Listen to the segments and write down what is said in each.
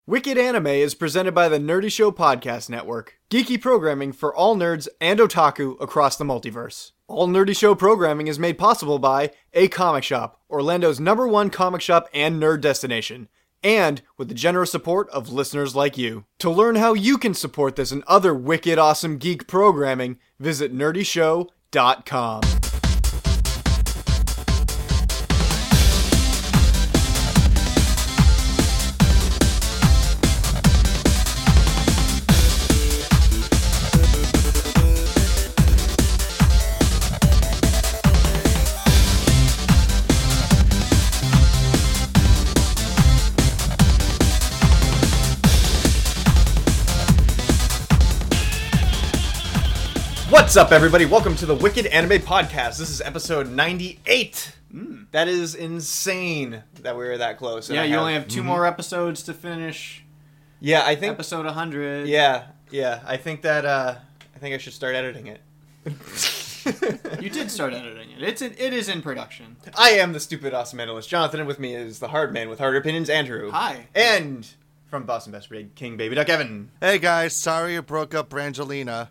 Wicked Anime is presented by the Nerdy Show Podcast Network, geeky programming for all nerds and otaku across the multiverse. All Nerdy Show programming is made possible by A Comic Shop, Orlando's #1 comic shop and nerd destination, and with the generous support of listeners like you. To learn how you can support this and other wicked awesome geek programming, visit nerdyshow.com. What's up, everybody? Welcome to the Wicked Anime Podcast. This is episode 98. That is insane that we were that close. Yeah, you only have two more episodes to finish. Yeah, I think episode 100. Yeah. I think that I should start editing it. You did start editing it. It is in production. I am the stupid awesome analyst Jonathan, and with me is the hard man with harder opinions Andrew. Hi. And from Boston Best Breed King Baby Duck Evan. Hey guys, sorry you broke up Brangelina.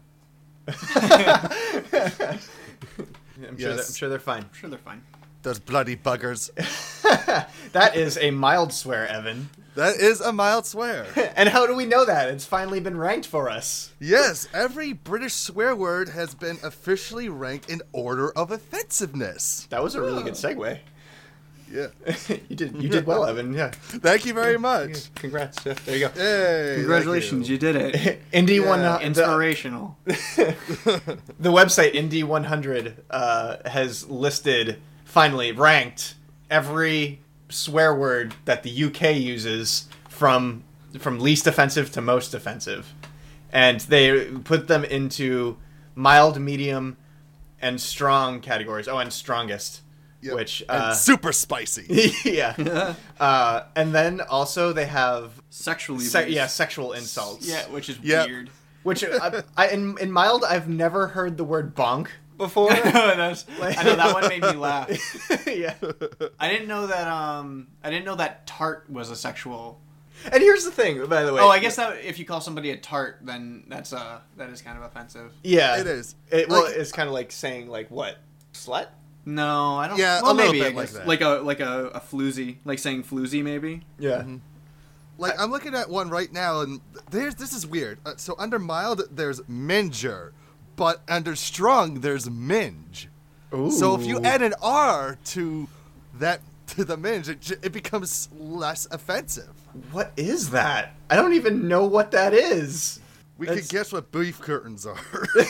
I'm sure they're fine. I'm sure they're fine. Those bloody buggers. That is a mild swear, Evan. That is a mild swear. And how do we know that? It's finally been ranked for us. Yes, every British swear word has been officially ranked in order of offensiveness. That was a really good segue. Yeah. You did well, Evan. Yeah. Thank you very much. Congrats. Yeah, there you go. Hey. Congratulations, you did it. Inspirational. The website Indie 100 has listed, finally ranked every swear word that the UK uses from least offensive to most offensive, and they put them into mild, medium, and strong categories. Oh, and strongest. Yep. Which and super spicy. Yeah. And then also they have sexually sexual insults. Yeah, which is weird. Which in mild I've never heard the word bonk before. I know that one made me laugh. Yeah. I didn't know that tart was a sexual. And here's the thing, by the way. Oh, I guess that if you call somebody a tart, then that is kind of offensive. Yeah, it is. It's kind of like saying like what, slut? No, I don't. Yeah, well, a little maybe bit like that. Like a floozy, like saying floozy, maybe. Yeah. Mm-hmm. Like I'm looking at one right now, and this is weird. So under mild, there's minger, but under strong, there's minge. Ooh. So if you add an R to the minge, it becomes less offensive. What is that? I don't even know what that is. We could guess what beef curtains are.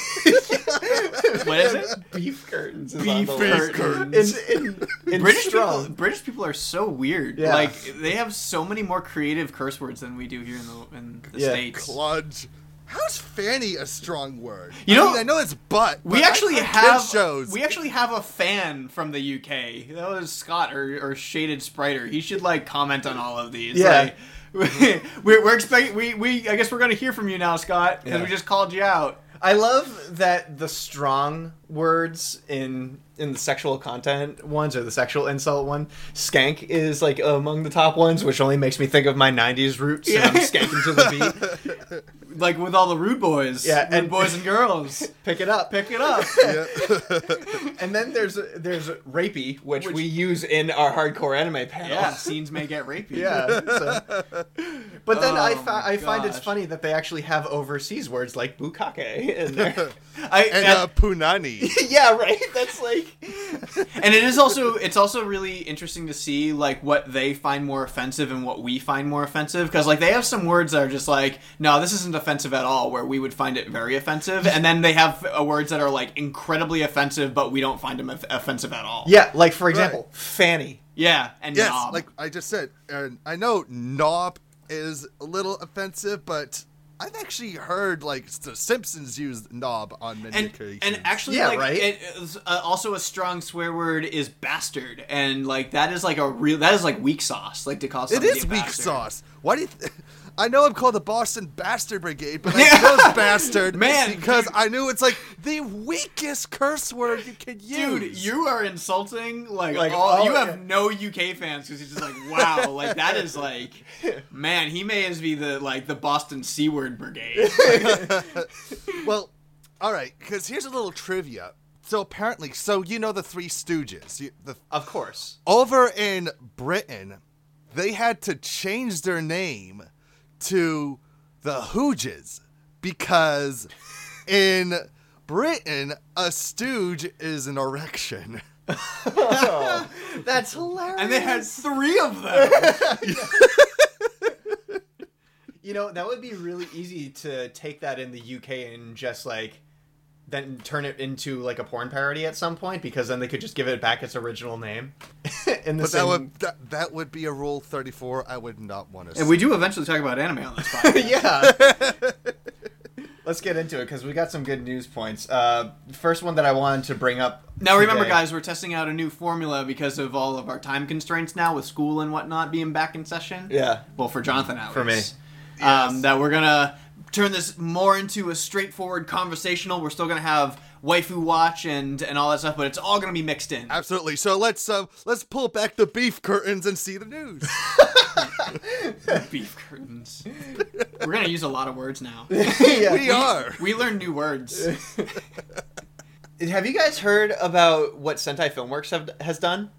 What is it? Beef curtains. Beef curtains. In British people are so weird. Yeah. Like they have so many more creative curse words than we do here in the States. Cludge. How's fanny a strong word? I know it's butt. We actually have shows. We actually have a fan from the UK. That was Scott or Shaded Spriter. He should comment on all of these. Yeah. We're expecting. I guess we're gonna hear from you now, Scott, because we just called you out. I love that the strong words in the sexual content ones or the sexual insult one, skank is like among the top ones, which only makes me think of my 90s roots. Yeah. And I'm skanking to the beat. Like with all the rude boys. Yeah. And boys and girls. Pick it up. Yeah. And then there's rapey, which we use in our hardcore anime panel. Yeah, scenes may get rapey. Yeah. But then I find it's funny that they actually have overseas words like bukake in there. punani. Yeah, right. That's like. And it's also really interesting to see like what they find more offensive and what we find more offensive, because like they have some words that are just like, no, this isn't offensive at all, where we would find it very offensive, and then they have words that are like incredibly offensive, but we don't find them offensive at all. Yeah, like for example, fanny. Yeah, and yes, knob. like I just said, I know knob is a little offensive, but I've actually heard like the Simpsons use knob on many occasions. And actually, yeah, like, right? Also a strong swear word is bastard, and like that is like weak sauce, like to call somebody it is a weak bastard. sauce. Why do you? I know I'm called the Boston Bastard Brigade, but I chose bastard Man, because I knew it's like the weakest curse word you could use. Dude, you are insulting like Like, all. oh, You yeah. have no UK fans because he's just like, wow, like that is like, man, he may as be the Boston C word brigade. Well, all right, because here's a little trivia. So apparently, you know the Three Stooges. Of course. Over in Britain, they had to change their name to the Hooges because in Britain, a stooge is an erection. Oh, that's hilarious. And they had 3 of them. You know, that would be really easy to take that in the UK and just like then turn it into like a porn parody at some point, because then they could just give it back its original name. In the But same... that would be a Rule 34 I would not want to And we do eventually talk about anime on this podcast. Yeah. Let's get into it because we got some good news points. First one that I wanted to bring up. Now remember, today- guys, we're testing out a new formula because of all of our time constraints now with school and whatnot being back in session. Yeah. Well, for Jonathan, at For me. least. Yes. That we're gonna turn this more into a straightforward conversational. We're still gonna have waifu watch and all that stuff, but it's all gonna be mixed in. Absolutely. So let's pull back the beef curtains and see the news. Beef curtains. We're gonna use a lot of words now. Yeah. We are. We learn new words. Have you guys heard about what Sentai Filmworks has done?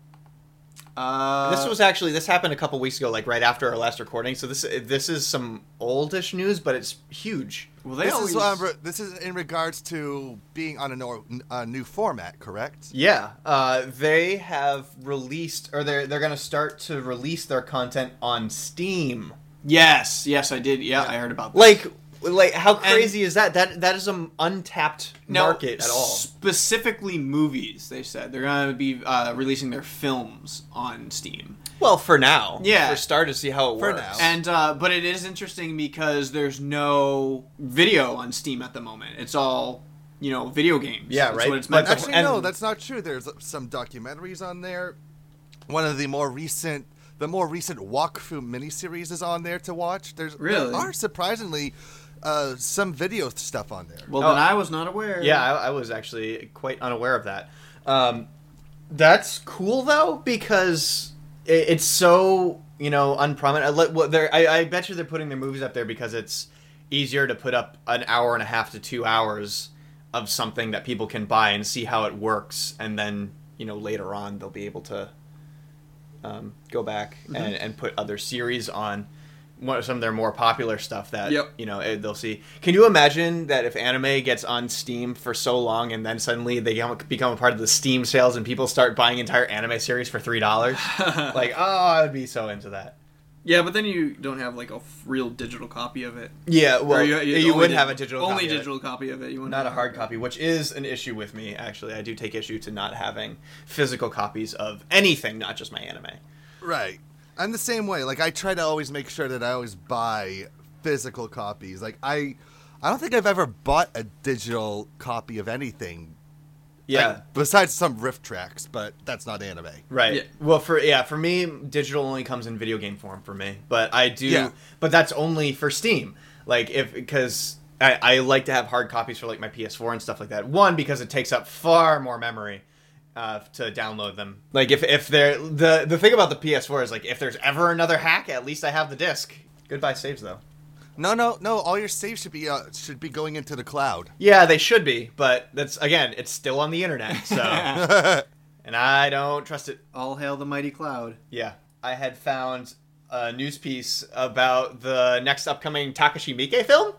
This happened a couple weeks ago, like right after our last recording. So this is some oldish news, but it's huge. Well, This is in regards to being on a new format, correct? Yeah, they have released, or they're going to start to release their content on Steam. Yes, I did. Yeah, I heard about that. Like how crazy is that? That is an untapped market at all. Specifically movies, they said. They're going to be releasing their films on Steam. Well, for now. Yeah. For start to see how it For works. now. And but it is interesting because there's no video on Steam at the moment. It's all, video games. Yeah, That's right. what it's meant But for. Actually, no, that's not true. There's some documentaries on there. One of the more recent walkthrough miniseries is on there to watch. There Really? are surprisingly some video stuff on there. Well, Oh. then I was not aware. Yeah, I was actually quite unaware of that. That's cool though, because it's so unprominent. I bet you they're putting their movies up there because it's easier to put up an hour and a half to 2 hours of something that people can buy and see how it works, and then later on they'll be able to go back and put other series on. Some of their more popular stuff that they'll see. Can you imagine that if anime gets on Steam for so long and then suddenly they become a part of the Steam sales and people start buying entire anime series for $3? Like, oh, I would be so into that. Yeah, but then you don't have like a real digital copy of it. Yeah, well, Or you only would have a digital only copy of it. digital copy of it. You wouldn't Not a have hard copy, which is an issue with me, actually. I do take issue to not having physical copies of anything, not just my anime. Right. I'm the same way. Like, I try to always make sure that I always buy physical copies. Like, I don't think I've ever bought a digital copy of anything. Yeah. Like, besides some riff tracks, but that's not anime. Right. Yeah. Well, for me, digital only comes in video game form for me. But I do. Yeah. But that's only for Steam. Like because I like to have hard copies for like my PS4 and stuff like that. One, because it takes up far more memory to download them. Like if they're the thing about the PS4 is like if there's ever another hack, at least I have the disc. Goodbye saves though. No. All your saves should be going into the cloud. Yeah, they should be, but that's again, it's still on the internet, so and I don't trust it. All hail the mighty cloud. Yeah, I had found a news piece about the next upcoming Takashi Miike film.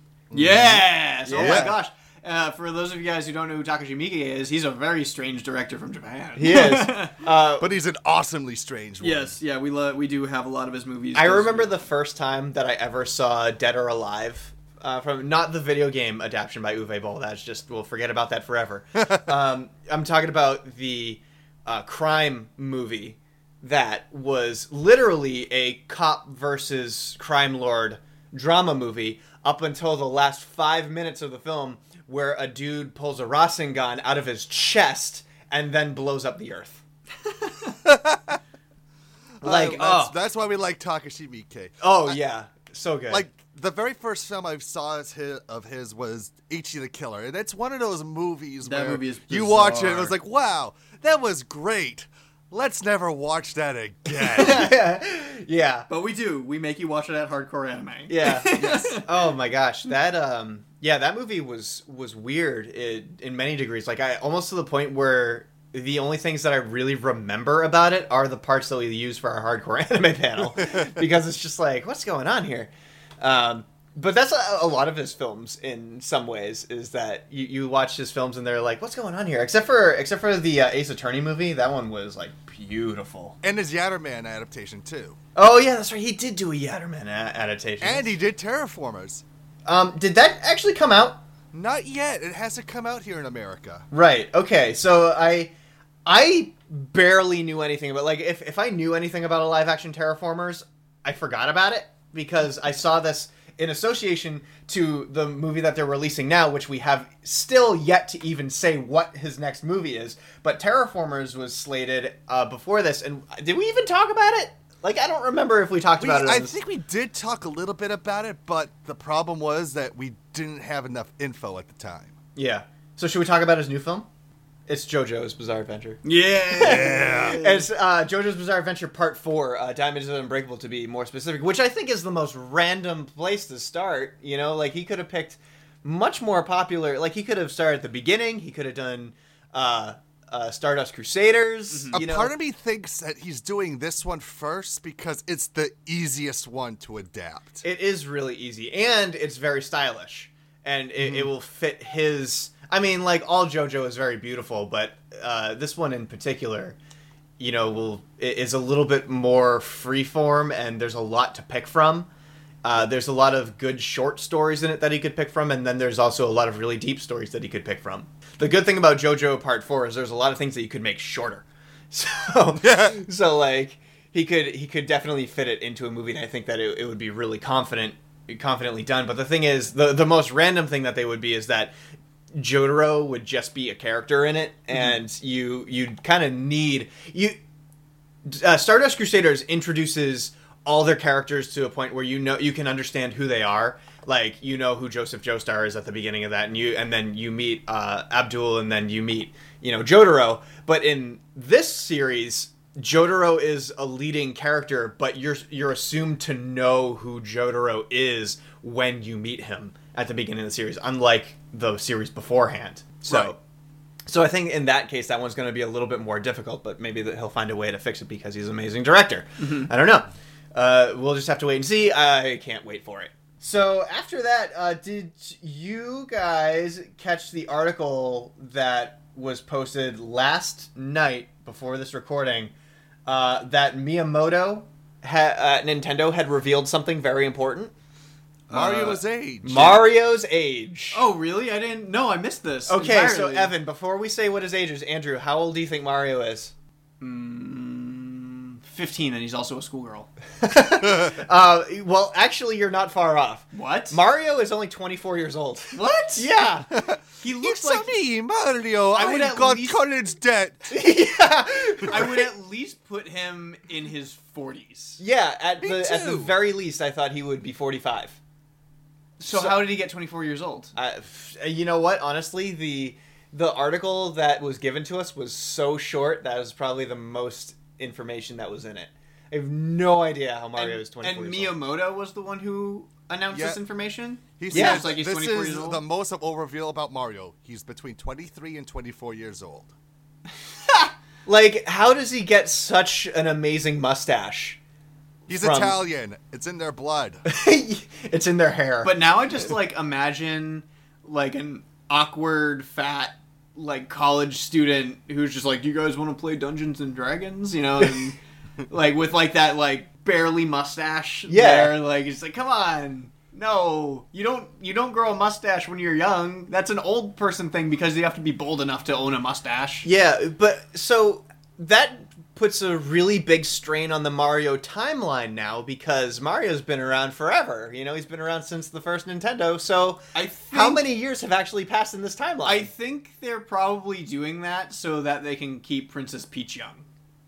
Yes! Oh Yeah. my gosh. For those of you guys who don't know who Takashi Miike is, he's a very strange director from Japan. He is. But he's an awesomely strange one. Yes, yeah, we do have a lot of his movies. I remember the first time that I ever saw Dead or Alive, from not the video game adaptation by Uwe Boll. That's just, we'll forget about that forever. I'm talking about the crime movie that was literally a cop versus crime lord drama movie up until the last 5 minutes of the film, where a dude pulls a Rasengan out of his chest and then blows up the earth. Like, that's why we like Takashi Miike. oh yeah. So good. Like, the very first film I saw of his was Ichi the Killer, and it's one of those movies That where movie is you watch it and bizarre. it was like, wow, that was great. Let's never watch that again. yeah. But we do. We make you watch it at Hardcore Anime. Yeah. Oh my gosh, that that movie was weird in many degrees. Like almost to the point where the only things that I really remember about it are the parts that we use for our Hardcore Anime panel, because it's just like, what's going on here? But that's a lot of his films in some ways, is that you watch his films and they're like, what's going on here? Except for the Ace Attorney movie, that one was like beautiful. And his Yatterman adaptation, too. Oh yeah, that's right. He did do a Yatterman adaptation. And he did Terraformers. Did that actually come out? Not yet. It hasn't come out here in America. Right. Okay. So I barely knew anything about, like, if I knew anything about a live action Terraformers, I forgot about it because I saw this in association to the movie that they're releasing now, which we have still yet to even say what his next movie is. But Terraformers was slated before this, and did we even talk about it? Like, I don't remember if we talked about it. I think we did talk a little bit about it, but the problem was that we didn't have enough info at the time. Yeah. So should we talk about his new film? It's JoJo's Bizarre Adventure. Yeah. It's JoJo's Bizarre Adventure Part 4, Diamonds Are Unbreakable to be more specific, which I think is the most random place to start. You know, like, he could have picked much more popular, like, he could have started at the beginning, he could have done Stardust Crusaders. A part of me thinks that he's doing this one first because it's the easiest one to adapt. It is really easy, and it's very stylish, and it will fit his... I mean, like, all JoJo is very beautiful, but this one in particular, you know, is a little bit more freeform, and there's a lot to pick from. There's a lot of good short stories in it that he could pick from, and then there's also a lot of really deep stories that he could pick from. The good thing about JoJo Part 4 is there's a lot of things that you could make shorter. So like, he could definitely fit it into a movie, and I think that it would be really confidently done. But the thing is, the most random thing that they would be is that Jotaro would just be a character in it, and you kind of need... Stardust Crusaders introduces all their characters to a point where you can understand who they are. Like, you know who Joseph Joestar is at the beginning of that, and then you meet Abdul, and then you meet, Jotaro. But in this series, Jotaro is a leading character, but you're assumed to know who Jotaro is when you meet him at the beginning of the series, unlike the series beforehand. So I think in that case, that one's going to be a little bit more difficult, but maybe he'll find a way to fix it because he's an amazing director. I don't know. We'll just have to wait and see. I can't wait for it. So after that, did you guys catch the article that was posted last night before this recording that Miyamoto, Nintendo had revealed something very important? Mario's age. Mario's age. Oh, really? I didn't know. I missed this. Okay, entirely. so Evan, before we say what his age is, Andrew, how old do you think Mario is? 15, and he's also a schoolgirl. Well, actually, you're not far off. What? Mario is only 24 years old. What? Yeah. He looks It's like... me, Mario. I would I've at got least- college debt. Yeah. I would at least put him in his 40s. Yeah, at Me the too. very least, I thought he would be 45. So how did he get 24 years old? You know what? Honestly, the article that was given to us was so short that was probably the most information that was in it. I have no idea how Mario is 24 and years old. Miyamoto was the one who announced this information? He Yeah. says Like he's this 24 is years old? the most of all reveal about Mario. He's between 23 and 24 years old. Like, how does he get such an amazing mustache? He's From- Italian. It's in their blood. It's in their hair. But now I just, imagine, an awkward, fat, college student who's just like, you guys want to play Dungeons and Dragons? And, with, that, barely mustache Yeah. there. It's like, come on. No, you don't grow a mustache when you're young. That's an old person thing because you have to be bold enough to own a mustache. Yeah, but so that puts a really big strain on the Mario timeline now because Mario's been around forever. He's been around since the first Nintendo. So how many years have actually passed in this timeline? I think they're probably doing that so that they can keep Princess Peach young.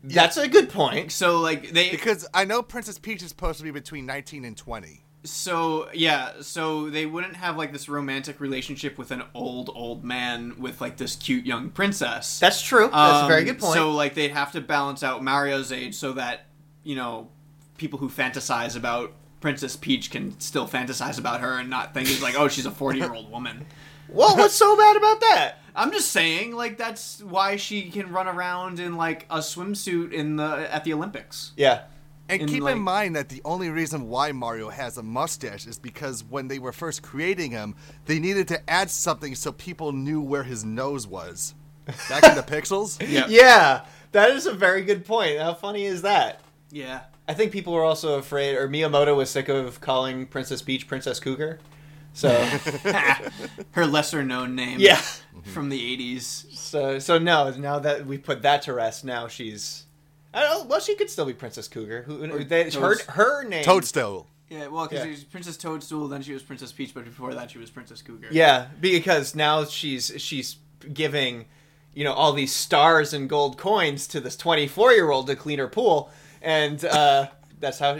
That's a good point. So like Because I know Princess Peach is supposed to be between 19 and 20. So they wouldn't have like this romantic relationship with an old man with like this cute young princess. That's true. That's a very good point. So like they'd have to balance out Mario's age so that, people who fantasize about Princess Peach can still fantasize about her and not think it's like, oh, she's a 40-year-old woman. Well, what's so bad about that? I'm just saying, like, that's why she can run around in like a swimsuit at the Olympics. Yeah. And keep in mind that the only reason why Mario has a mustache is because when they were first creating him, they needed to add something so people knew where his nose was. Back in the pixels? Yeah. Yeah, that is a very good point. How funny is that? Yeah. I think people were also afraid, or Miyamoto was sick of calling Princess Peach Princess Cougar. So, Her lesser known name. yeah. From the 80s. So no, now that we put that to rest, now she's... I don't know. Well, she could still be Princess Cougar. Her name. Toadstool. Yeah, well, because Yeah. she was Princess Toadstool, then she was Princess Peach, but before that she was Princess Cougar. Yeah, because now she's giving, all these stars and gold coins to this 24-year-old to clean her pool, and that's how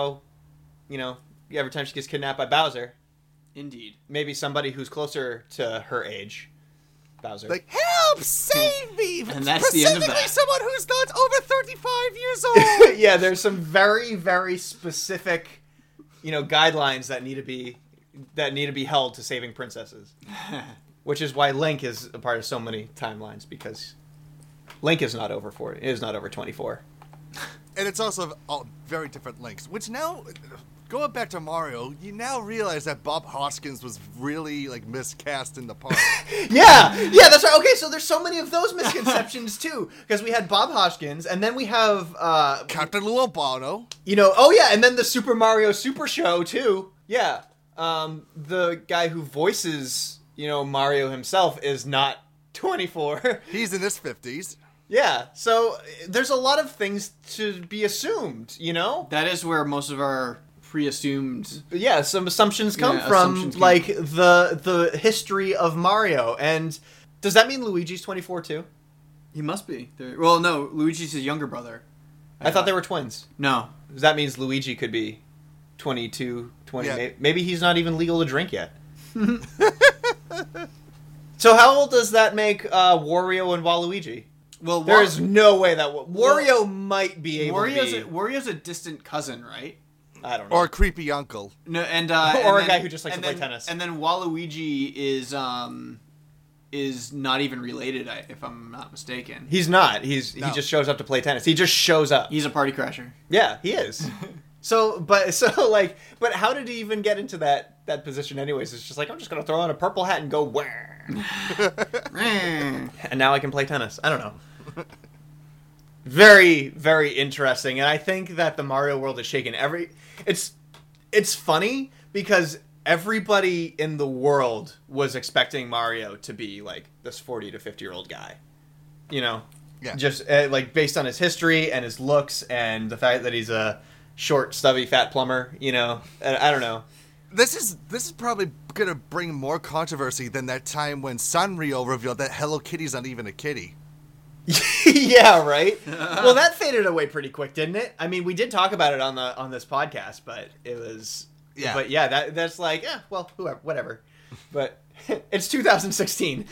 every time she gets kidnapped by Bowser, Indeed. maybe somebody who's closer to her age, Bowser. Like, help! Save me! And that's the end of Specifically that. someone who's not over 35 years old! Yeah, there's some very, very specific, guidelines that need to be held to saving princesses. Which is why Link is a part of so many timelines, because Link is not over 40, is not over 24. And it's also all very different links, which now, going back to Mario, you now realize that Bob Hoskins was really, miscast in the part. Yeah, that's right. Okay, so there's so many of those misconceptions, too. Because we had Bob Hoskins, and then we have... Captain Lou Albano. and then the Super Mario Super Show, too. Yeah. The guy who voices, Mario himself is not 24. He's in his 50s. Yeah, so there's a lot of things to be assumed, That is where most of our pre-assumed... Yeah, some assumptions come Yeah, from, assumptions come- like, the history of Mario. And does that mean Luigi's 24, too? He must be. Well, no, Luigi's his younger brother. I thought they were twins. No. That means Luigi could be 22, 20. Yeah. Maybe he's not even legal to drink yet. So how old does that make Wario and Waluigi? Well, There is no way that... Wario might be able to be... Wario's a distant cousin, right? I don't know. Or a creepy uncle. No, and Or and a guy who just likes to play then- tennis. And then Waluigi is not even related, if I'm not mistaken. He's not. He No. just shows up to play tennis. He just shows up. He's a party crasher. Yeah, he is. But how did he even get into that position anyways? It's just like, I'm just going to throw on a purple hat and go, wah. And now I can play tennis. I don't know. Very, very interesting. And I think that the Mario world is shaken. It's funny because everybody in the world was expecting Mario to be like this 40 to 50-year-old guy. Yeah. Just based on his history and his looks and the fact that he's a short, stubby, fat plumber, I don't know. This is probably gonna bring more controversy than that time when Sanrio revealed that Hello Kitty's not even a kitty. Yeah, right? Well, that faded away pretty quick, didn't it? I mean, we did talk about it on this podcast, but it was... Yeah. But yeah, that's like, whoever, whatever. But it's 2016.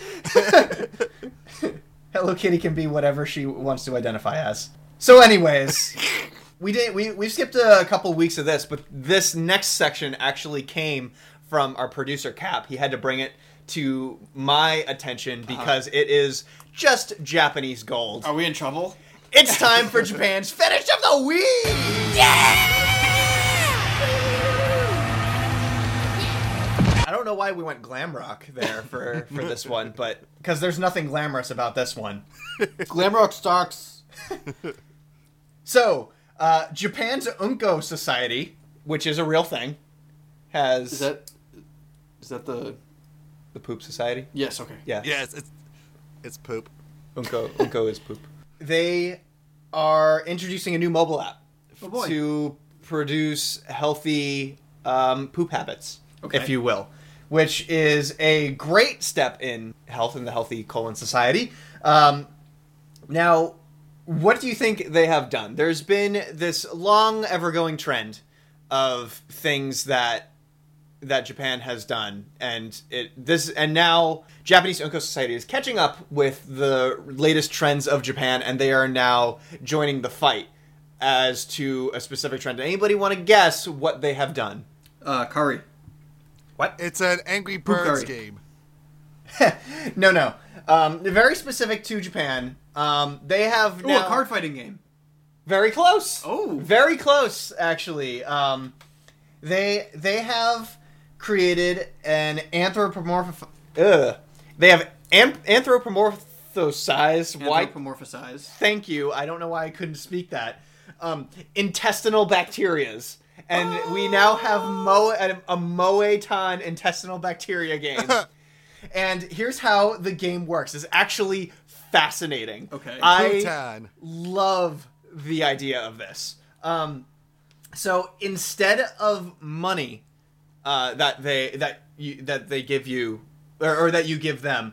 Hello Kitty can be whatever she wants to identify as. So anyways... We skipped a couple weeks of this, but this next section actually came from our producer Cap. He had to bring it to my attention because it is just Japanese gold. Are we in trouble? It's time for Japan's finish of the week. I don't know why we went glam rock there for this one, but because there's nothing glamorous about this one. Glamrock stocks. So. Japan's Unko Society, which is a real thing, has... Is that the... The Poop Society? Yes, okay. Yeah. Yes, it's poop. Unko is poop. They are introducing a new mobile app Oh, boy. to produce healthy poop habits, Okay. if you will, which is a great step in health in the healthy colon society. Now... What do you think they have done? There's been this long, ever-going trend of things that Japan has done, and now Japanese Unko Society is catching up with the latest trends of Japan, and they are now joining the fight as to a specific trend. Anybody want to guess what they have done? Kari. What? It's an Angry Birds Hukari. game. No. Very specific to Japan. They have Oh, now... a card fighting game. Very close. Oh. Very close, actually. They have created an They have anthropomorphosized. Why? Anthropomorphized. Thank you. I don't know why I couldn't speak that. Intestinal bacterias. And we now have a Moetan intestinal bacteria game. And here's how the game works. It's actually fascinating. Okay. I Bhutan. love the idea of this. So instead of money that they give you, or that you give them,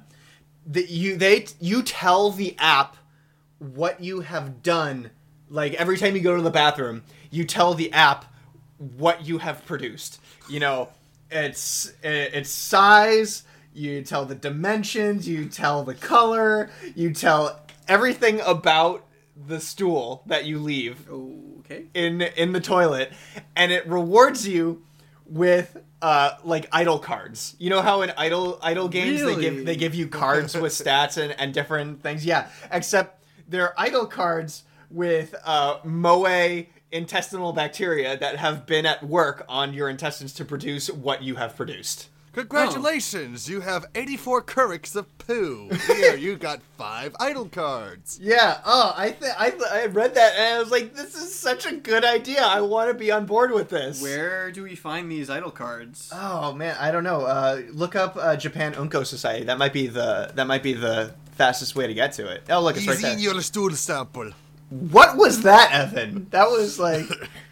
you tell the app what you have done. Like every time you go to the bathroom, you tell the app what you have produced. You know, its size. You tell the dimensions. You tell the color. You tell everything about the stool that you leave Okay. in the toilet, and it rewards you with like idol cards. You know how in idol games Really? they give you cards with stats and different things. Yeah, except they're idol cards with moe intestinal bacteria that have been at work on your intestines to produce what you have produced. Congratulations, you have 84 Kuriks of poo. Here, you got 5 idol cards. Yeah. Oh, I read that and I was like, this is such a good idea. I want to be on board with this. Where do we find these idol cards? Oh man, I don't know. Look up Japan Unko Society. That might be the fastest way to get to it. Oh, look, it's right Easy there. your stool sample. What was that, Evan? That was like.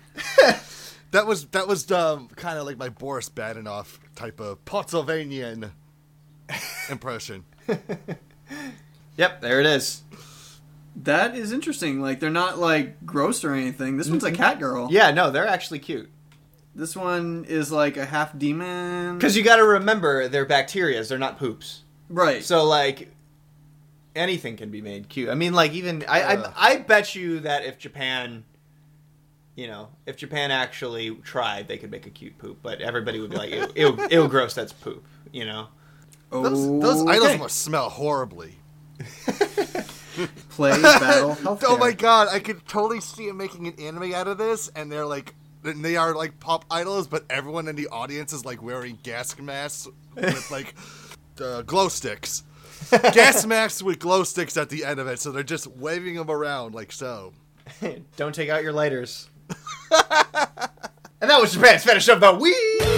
That was kind of like my Boris Badenoff type of Pennsylvanian impression. Yep, there it is. That is interesting. Like, they're not, like, gross or anything. This one's a cat girl. Yeah, no, they're actually cute. This one is, like, a half demon. Because you got to remember, they're bacterias. They're not poops. Right. So like, anything can be made cute. I mean, like even I bet you that if Japan. You know, if Japan actually tried, they could make a cute poop, but everybody would be like, ew, gross, that's poop, you know? Those idols must smell horribly. Play, battle, healthcare. Oh my god, I could totally see him making an anime out of this, and they are like pop idols, but everyone in the audience is like wearing gas masks with like glow sticks. Gas masks with glow sticks at the end of it, so they're just waving them around like so. Don't take out your lighters. And that was Japan's fetish of the week.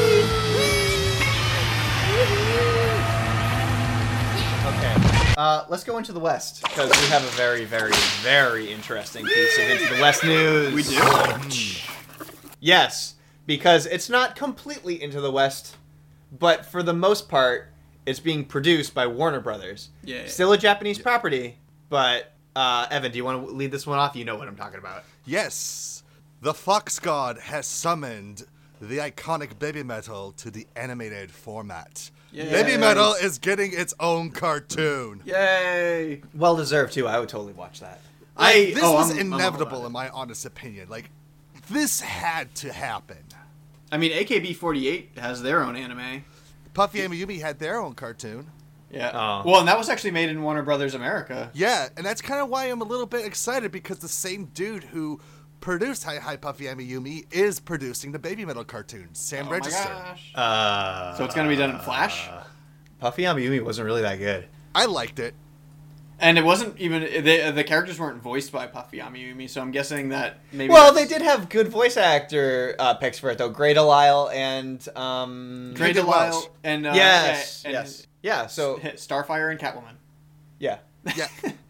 Okay, let's go into the West because we have a very, very, very interesting piece of Into the West news. We do? Yes, because it's not completely Into the West, but for the most part, it's being produced by Warner Brothers. Yeah. Still a Japanese property, but Evan, do you want to lead this one off? You know what I'm talking about. Yes, the Fox God has summoned the iconic Baby Metal to the animated format. Yay. Baby Metal is getting its own cartoon. Yay! Well deserved too. I would totally watch that. This was I'm all inevitable about in my honest opinion. Like, this had to happen. I mean, AKB48 has their own anime. Puffy and Mayumi had their own cartoon. Yeah. Oh. Well, and that was actually made in Warner Brothers America. Yeah, and that's kind of why I'm a little bit excited, because the same dude who produced Hi Hi Puffy and Mayumi is producing the Baby Metal cartoon, Sam Oh Register. my gosh. So it's going to be done in Flash? Puffy Amiyumi wasn't really that good. I liked it. And it wasn't even... The characters weren't voiced by Puffy Amiyumi, so I'm guessing that maybe... Well, they did have good voice actor picks for it though. Grey Delisle and Grey Megan Welch. Delisle and... yes, and yes, yeah. So Starfire and Catwoman. yeah, Yeah.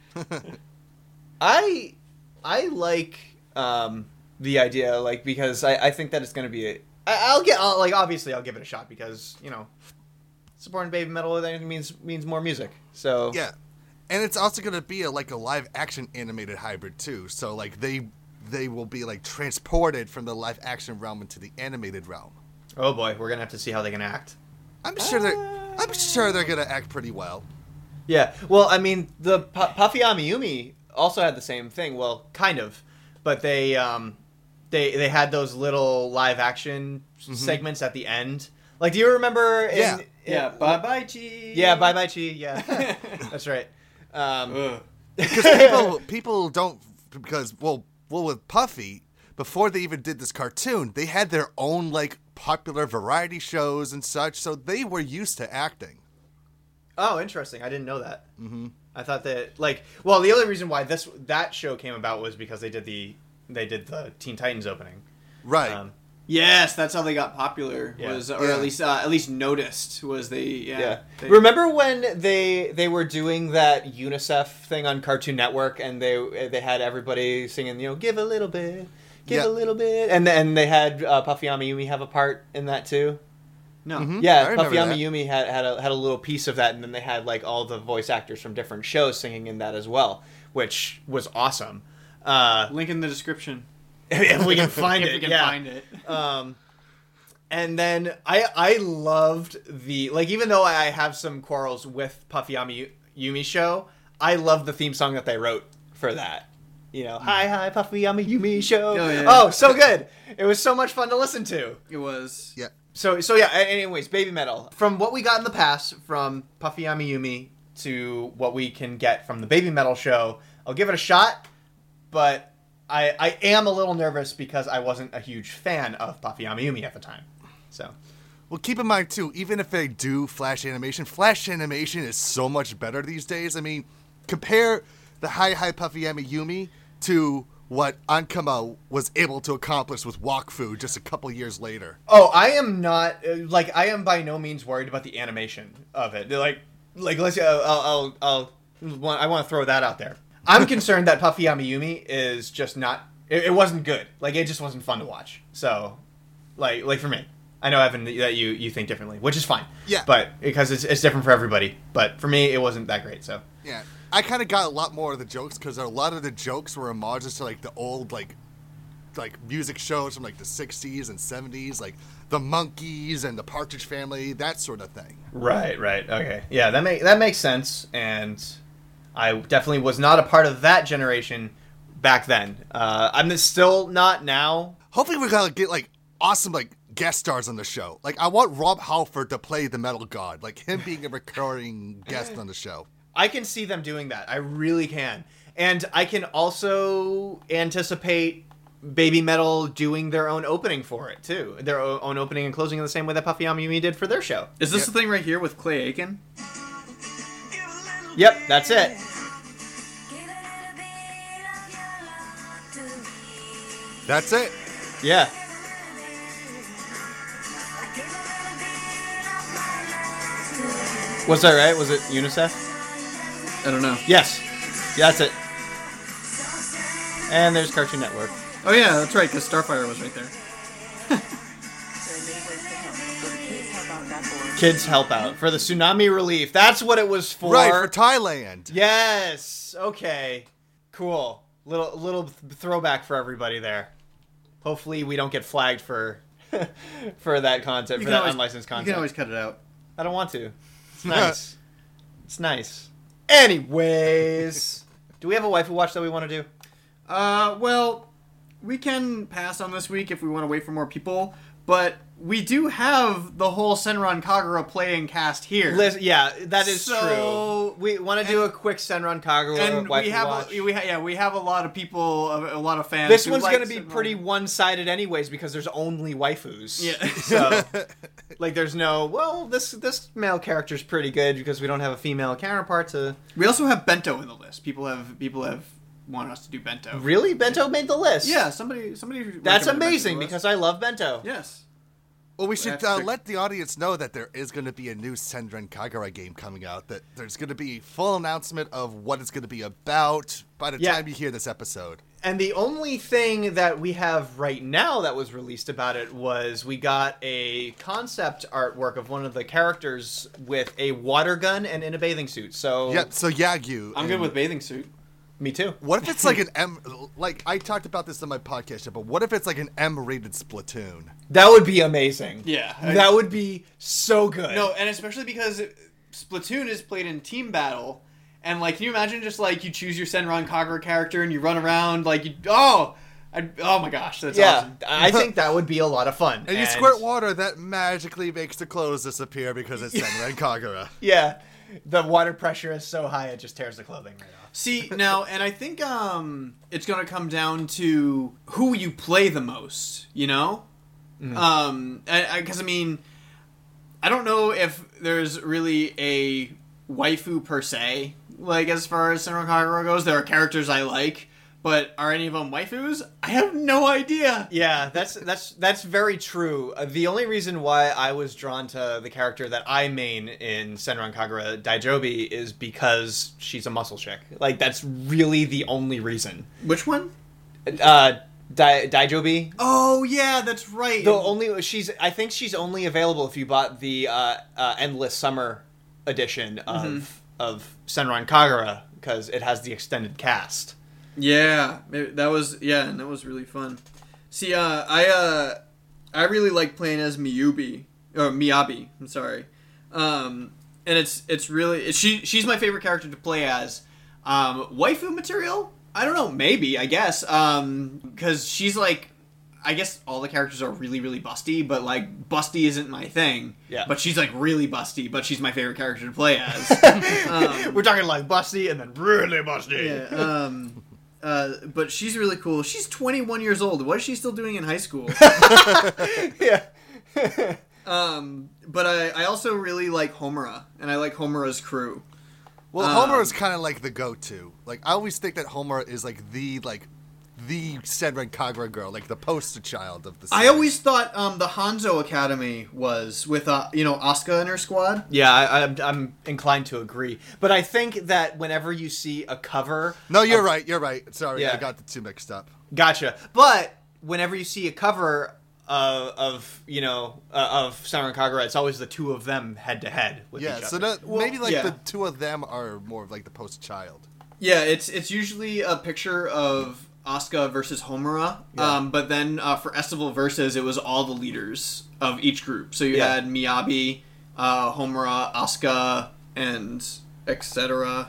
I like the idea, like, because I think that it's gonna be obviously I'll give it a shot because, you know, supporting Baby Metal means more music. So Yeah. And it's also going to be a live action animated hybrid too. So like they will be like transported from the live action realm into the animated realm. Oh boy, we're gonna have to see how they can act. I'm sure they're going to act pretty well. Yeah, well, I mean, the Puffy Amiyumi also had the same thing. Well, kind of, but they had those little live action segments at the end. Like, do you remember? Yeah. Bye bye, Chi. Yeah, bye bye, Chi. Yeah, that's right. Because people don't, because well with Puffy, before they even did this cartoon, they had their own like popular variety shows and such, so they were used to acting. Oh, interesting. I didn't know that. Mm-hmm. I thought that well, the only reason why that show came about was because they did the Teen Titans opening. Right. Yes, that's how they got popular. Yeah. At least noticed was they. Remember when they were doing that UNICEF thing on Cartoon Network, and they had everybody singing, give a little bit, give a little bit, and they had Puffy Amiyumi have a part in that too. No. Mm-hmm. Yeah, Puffy Amiyumi had a little piece of that, and then they had like all the voice actors from different shows singing in that as well, which was awesome. Link in the description. If we can find it, if we can find it. And then I loved even though I have some quarrels with Puffy Amiyumi show, I loved the theme song that they wrote for that. Hi Puffy Amiyumi show. Oh, yeah. Oh, so good! It was so much fun to listen to. It was. Yeah. So yeah. Anyways, Baby Metal. From what we got in the past from Puffy Amiyumi to what we can get from the Baby Metal show, I'll give it a shot, but I am a little nervous because I wasn't a huge fan of Puffy Amiyumi at the time. So, well, keep in mind too, even if they do Flash animation is so much better these days. I mean, compare the Hi Puffy Amiyumi to what Ankama was able to accomplish with Wakfu just a couple years later. Oh, I am not I am by no means worried about the animation of it. Let's I want to throw that out there. I'm concerned that Puffy Amiyumi is just not. It wasn't good. It just wasn't fun to watch. So, for me, I know Evan that you think differently, which is fine. Yeah. But because it's different for everybody. But for me, it wasn't that great. So. Yeah, I kind of got a lot more of the jokes because a lot of the jokes were homages to the old music shows from the 60s and 70s, like the Monkees and the Partridge Family, that sort of thing. Right. Okay. Yeah, that makes sense, and I definitely was not a part of that generation back then. I'm still not now. Hopefully we're gonna get awesome guest stars on the show. I want Rob Halford to play the Metal God, him being a recurring guest on the show. I can see them doing that. I really can. And I can also anticipate Baby Metal doing their own opening for it, too. Their own opening and closing in the same way that Puffy Amiyumi did for their show. Is this the thing right here with Clay Aiken? Yep, that's it. That's it. Yeah. Was that right? Was it UNICEF? I don't know. Yes. Yeah, that's it. And there's Cartoon Network. Oh yeah, that's right, because Starfire was right there. Kids Help Out for the tsunami relief. That's what it was for. Right, for Thailand. Yes. Okay. Cool. Little throwback for everybody there. Hopefully we don't get flagged for that content, for that unlicensed content. You can always cut it out. I don't want to. It's nice. It's nice. Anyways, do we have a waifu watch that we want to do? Well, we can pass on this week if we want to wait for more people, but we do have the whole Senran Kagura playing cast here. Yeah, that is true. We want to do a quick Senran Kagura and waifu watch. we have a lot of people, a lot of fans. This one's going to be pretty one-sided anyways because there's only waifus. Yeah. So, there's no, this male character's pretty good because we don't have a female counterpart to... We also have Bento in the list. People have wanted us to do Bento. Really? Bento made the list? Yeah, somebody. That's amazing because I love Bento. Yes. Well, we should let the audience know that there is going to be a new Senran Kagura game coming out, that there's going to be a full announcement of what it's going to be about by the time you hear this episode. And the only thing that we have right now that was released about it was we got a concept artwork of one of the characters with a water gun and in a bathing suit. So Yeah, so Yagyu. I'm good with bathing suit. me too. What if it's like an M? Like I talked about this on my podcast show, but what if it's like an M-rated Splatoon? That would be amazing. Yeah. That would be so good. No, and especially because Splatoon is played in team battle, and like, can you imagine just like you choose your Senran Kagura character and you run around like oh my gosh, that's awesome. I think that would be a lot of fun. And you squirt water that magically makes the clothes disappear because it's Senran Kagura. Yeah, the water pressure is so high it just tears the clothing right off. See, now, and I think it's going to come down to who you play the most, you know? Because, I mean, I don't know if there's really a waifu per se, like, as far as Senran Kagura goes. There are characters I like, but are any of them waifus? I have no idea. Yeah, that's very true. The only reason why I was drawn to the character that I main in Senran Kagura, Daijobi, is because she's a muscle chick. Like, that's really the only reason. Which one? Daijobi. Oh, yeah, that's right. I think she's only available if you bought the Endless Summer edition of Senran Kagura, because it has the extended cast. Yeah, that was really fun. See, I really like playing as Miyabi. I'm sorry, and it's really she's my favorite character to play as. Waifu material? I don't know, maybe, I guess, because she's like, I guess all the characters are really, really busty, but like busty isn't my thing. Yeah. But she's like really busty, but she's my favorite character to play as. We're talking like busty and then really busty. Yeah. But she's really cool. She's 21 years old. What is she still doing in high school? Yeah. But I also really like Homura, and I like Homura's crew. Well, Homer is kind of like the go-to. Like I always think that Homer is like the Senran Kagura girl, like the poster child of the series. I always thought the Hanzo Academy was with Asuka and her squad. Yeah, I'm inclined to agree. But I think that whenever you see a cover... No, you're right. Sorry, Yeah. I got the two mixed up. Gotcha. But whenever you see a cover of Senran Kagura, it's always the two of them head-to-head with each Yeah, other. so maybe like yeah. the two of them are more of like the poster child. Yeah, it's usually a picture of Asuka versus Homura, Yeah. but then for Estival Versus, it was all the leaders of each group. So you Yeah. had Miyabi, Homura, Asuka, and etc.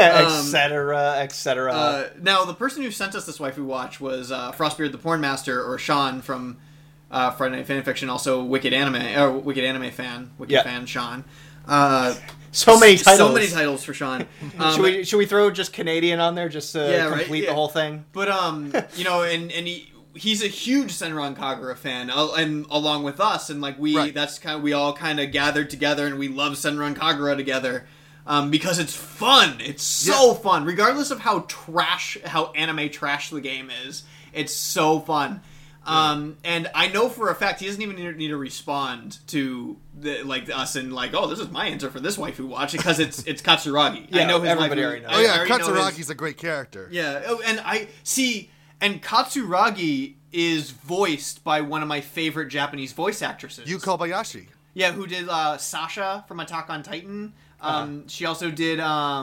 etc. Now, the person who sent us this waifu watch was Frostbeard the Porn Master, or Sean from Friday Night Fanfiction, also Wicked Anime fan, fan Sean. So many titles. So many titles for Sean. Should we throw just Canadian on there just to complete the whole thing? But and he's a huge Senran Kagura fan, and along with us, and like we all kind of gathered together, and we love Senran Kagura together. Because it's fun. It's so fun. Regardless of how anime trash the game is, it's so fun. And I know for a fact he doesn't even need to respond to us and like, oh, this is my answer for this waifu watch, because it's Katsuragi. Yeah, I know his everybody waifu. already knows. Oh yeah, I already know Katsuragi's a great character. Yeah. Oh, and and Katsuragi is voiced by one of my favorite Japanese voice actresses. Yu Kobayashi. Yeah, who did Sasha from Attack on Titan. She also did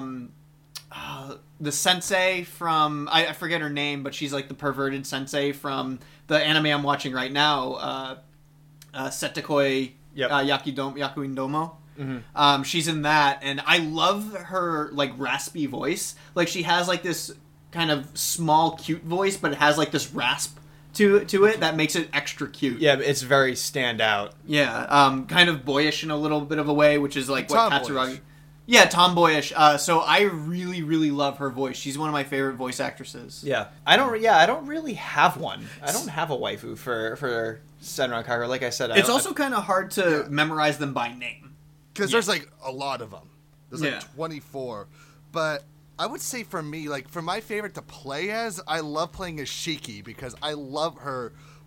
the sensei from... I forget her name, but she's like the perverted sensei from the anime I'm watching right now, Setakoi Yakuindomo. Mm-hmm. She's in that, and I love her like raspy voice. Like she has like this kind of small, cute voice, but it has like this rasp to it that makes it extra cute. Yeah, it's very standout. Yeah, kind of boyish in a little bit of a way, which is like what Tomboyish. Katsuragi... Yeah, tomboyish. So I really, really love her voice. She's one of my favorite voice actresses. Yeah, I don't really have one. I don't have a waifu for Senran Kagura. Like I said, It's also kind of hard to memorize them by name. Because there's like a lot of them. There's like Yeah. 24. But I would say for me, like for my favorite to play as, I love playing as Shiki because I love her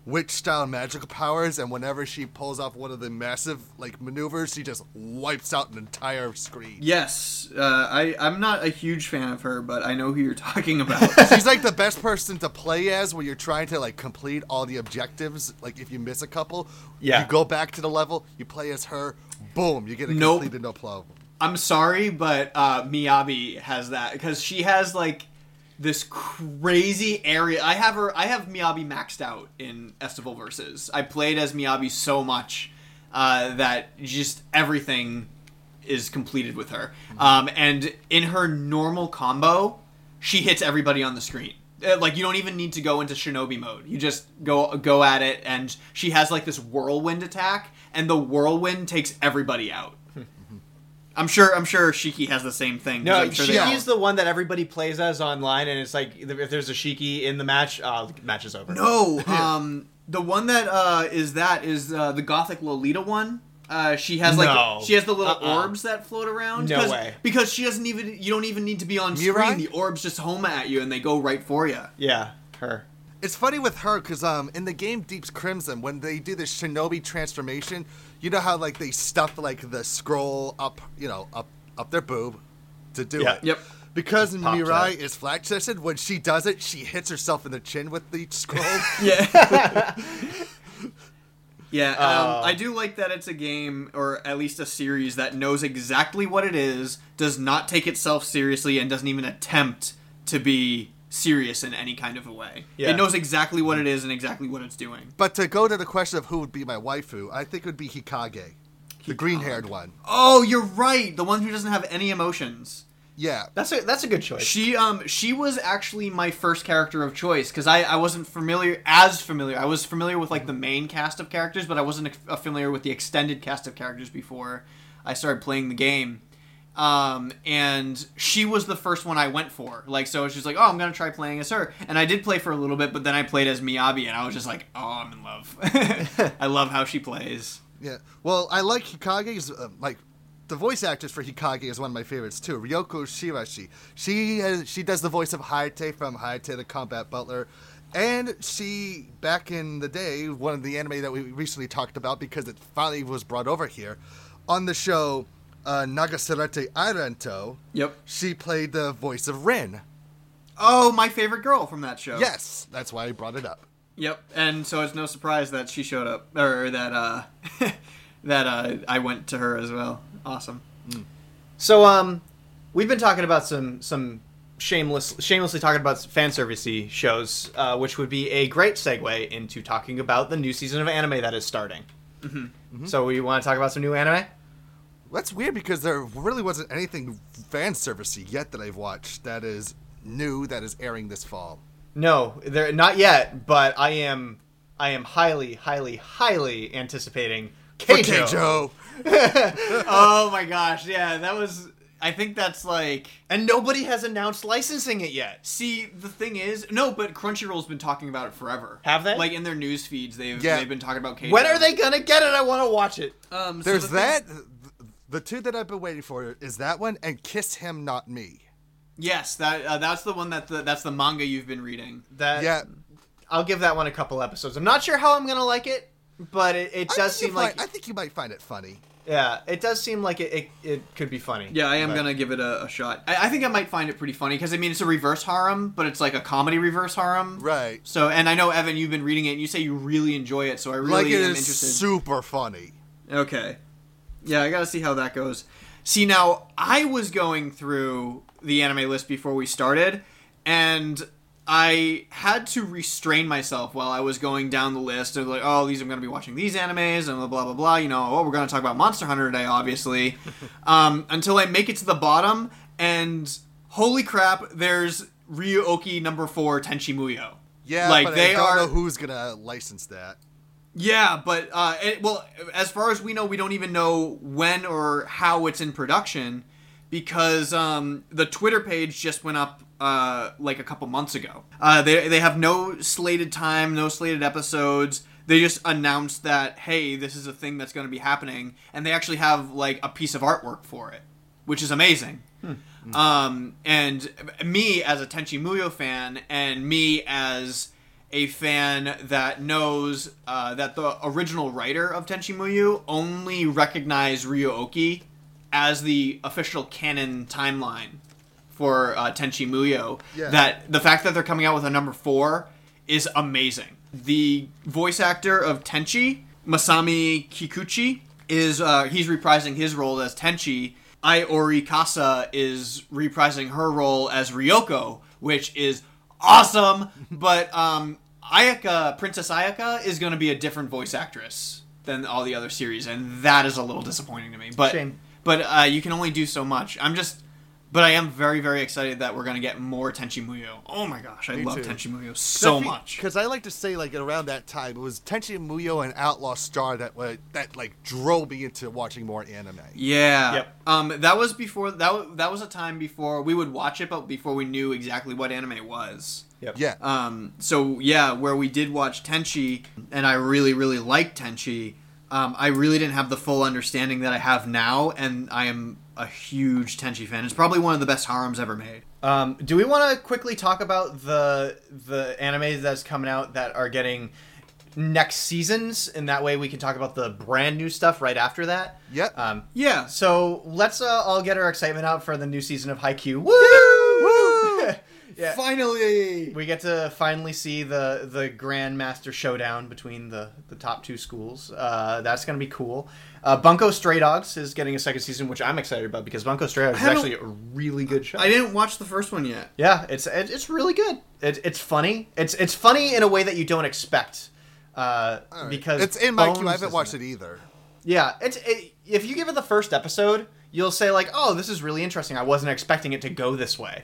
witch-style magical powers, and whenever she pulls off one of the massive maneuvers, she just wipes out an entire screen. Yes, I'm not a huge fan of her, but I know who you're talking about. She's the best person to play as when you're trying to complete all the objectives. If you miss a couple, you go back to the level, you play as her, boom, you get it completed, no problem. I'm sorry, but Miyabi has that because she has this crazy area. I have Miyabi maxed out in Estival Versus. I played as Miyabi so much that just everything is completed with her. And in her normal combo, she hits everybody on the screen. You don't even need to go into Shinobi mode. You just go at it, and she has this whirlwind attack, and the whirlwind takes everybody out. I'm sure Shiki has the same thing. No, sure Shiki's the one that everybody plays as online, and it's if there's a Shiki in the match, the match is over. No, the one that is the Gothic Lolita one. She has she has the little orbs that float around. No way. Because she doesn't even, you don't even need to be on screen. Mirai? The orbs just home at you and they go right for you. Yeah, her. It's funny with her because in the game Deep Crimson, when they do the Shinobi transformation, you know how they stuff the scroll up, up their boob to do it. Yep. Because Mirai out. is flat chested, when she does it, she hits herself in the chin with the scroll. Yeah. Yeah, I do like that it's a game, or at least a series, that knows exactly what it is, does not take itself seriously, and doesn't even attempt to be serious in any kind of a way. Yeah. It knows exactly what it is and exactly what it's doing. But to go to the question of who would be my waifu, I think it would be Hikage. The green-haired one. Oh, you're right! The one who doesn't have any emotions. Yeah. That's a good choice. She was actually my first character of choice because I wasn't familiar. I was familiar with the main cast of characters, but I wasn't familiar with the extended cast of characters before I started playing the game. And she was the first one I went for. So she's oh, I'm gonna try playing as her, and I did play for a little bit, but then I played as Miyabi, and I was just oh, I'm in love. I love how she plays. Yeah. Well, I like Hikage's the voice actress for Hikage is one of my favorites too. Ryoko Shirashi. She does the voice of Hayate from Hayate the Combat Butler, and she back in the day, one of the anime that we recently talked about because it finally was brought over here on the show Nagasarete Airento. Yep. She played the voice of Rin. Oh, my favorite girl from that show. Yes, that's why I brought it up. Yep. And so it's no surprise that she showed up, or that that I went to her as well. Awesome. So, we've been talking about some shamelessly talking about fan servicey shows, which would be a great segue into talking about the new season of anime that is starting. Mm-hmm. Mm-hmm. So, we want to talk about some new anime? That's weird because there really wasn't anything fan servicey yet that I've watched that is new that is airing this fall. No, there not yet, but I am highly, highly, highly anticipating Keijo. Oh my gosh, yeah, that was. I think that's and nobody has announced licensing it yet. See, the thing is, no, but Crunchyroll's been talking about it forever. Have they? In their news feeds, they've been talking about Keijo. When are they gonna get it? I want to watch it. There's that. The two that I've been waiting for is that one and Kiss Him Not Me. Yes, that's the one that's the manga you've been reading. I'll give that one a couple episodes. I'm not sure how I'm gonna like it, but it does seem I think you might find it funny. Yeah, it does seem like it could be funny. Yeah, I am gonna give it a shot. I think I might find it pretty funny because it's a reverse harem, but it's a comedy reverse harem. Right. So, and I know Evan, you've been reading it, and you say you really enjoy it, so I really am interested. Super funny. Okay. Yeah, I gotta see how that goes. See, now, I was going through the anime list before we started, and I had to restrain myself while I was going down the list of I'm going to be watching these animes and blah, blah, blah, we're going to talk about Monster Hunter today, obviously, until I make it to the bottom, and holy crap, there's Ryuoki number 4 Tenchi Muyo. Yeah, but I don't know who's going to license that. Yeah, but, as far as we know, we don't even know when or how it's in production, because the Twitter page just went up a couple months ago. They have no slated time, no slated episodes. They just announced that, hey, this is a thing that's going to be happening, and they actually have a piece of artwork for it, which is amazing. And me as a Tenchi Muyo fan, and me as a fan that knows that the original writer of Tenchi Muyo only recognized Ryo-Oki as the official canon timeline for Tenchi Muyo, Yeah. that the fact that they're coming out with a number 4 is amazing. The voice actor of Tenchi, Masami Kikuchi, is he's reprising his role as Tenchi. Ai Orikasa is reprising her role as Ryoko, which is awesome. But Princess Ayaka is going to be a different voice actress than all the other series, and that is a little disappointing to me. But Shame. But you can only do so much. But I am very, very excited that we're going to get more Tenchi Muyo. Oh my gosh, I love too. Tenchi Muyo so much. Because I like to say, like, around that time, it was Tenchi Muyo and Outlaw Star that drove me into watching more anime. Yeah. Yep. That was before that was a time before we would watch it, but before we knew exactly what anime was. Yep. Yeah. So yeah, where we did watch Tenchi, and I really, really liked Tenchi. I really didn't have the full understanding that I have now, and I am a huge Tenchi fan. It's probably one of the best harems ever made. Do we want to quickly talk about the anime that's coming out that are getting next seasons, and that way we can talk about the brand new stuff right after that? Yep. Yeah. So let's all get our excitement out for the new season of Haikyuu. Woo! Yeah. Finally. We get to finally see the Grandmaster Showdown between the top two schools. That's going to be cool. Bunko Stray Dogs is getting a second season, which I'm excited about because Bunko Stray Dogs is actually a really good show. I didn't watch the first one yet. Yeah, it's really good. It's funny. It's funny in a way that you don't expect. Because it's in my Bones queue. I haven't is watched in it either. Yeah, if you give it the first episode, you'll say like, "Oh, this is really interesting. I wasn't expecting it to go this way,"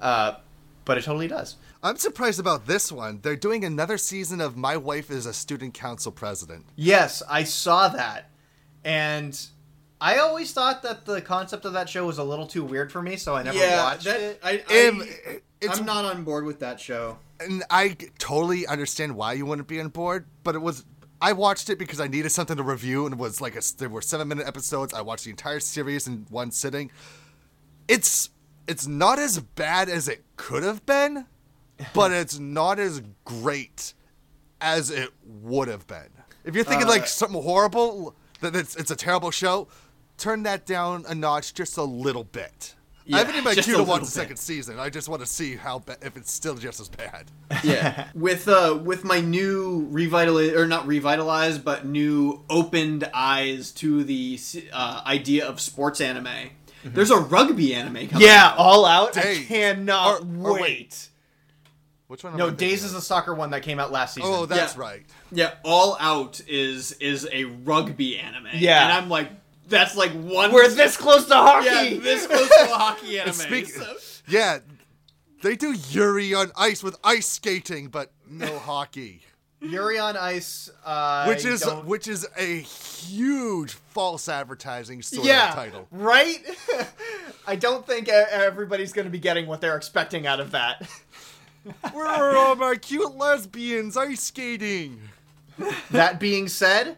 but it totally does. I'm surprised about this one. They're doing another season of My Wife is a Student Council President. Yes, I saw that, and I always thought that the concept of that show was a little too weird for me, so I never watched it. It's I'm not on board with that show. And I totally understand why you wouldn't be on board, but I watched it because I needed something to review, and it was like there were 7-minute episodes. I watched the entire series in one sitting. It's not as bad as it could have been, but it's not as great as it would have been. If you're thinking like something horrible, that it's a terrible show, turn that down a notch just a little bit. Yeah, I haven't in my just queue a to watch little the second season. I just want to see if it's still just as bad. Yeah. With my new revitalized, but new opened eyes to the idea of sports anime. There's a rugby anime coming. Yeah, All Out. I Days. cannot Or wait. Which one? am No, I thinking Days of? is a soccer one that came out last season. Oh, that's Yeah. right. Yeah, All Out is a rugby anime. Yeah. And I'm like, that's like one. We're this close to hockey. Yeah, this close to a hockey anime. Yeah, they do Yuri on Ice with ice skating, but no hockey. Yuri on Ice. Which is a huge false advertising sort Yeah, of title. right? I don't think everybody's going to be getting what they're expecting out of that. Where are all my cute lesbians ice skating? That being said,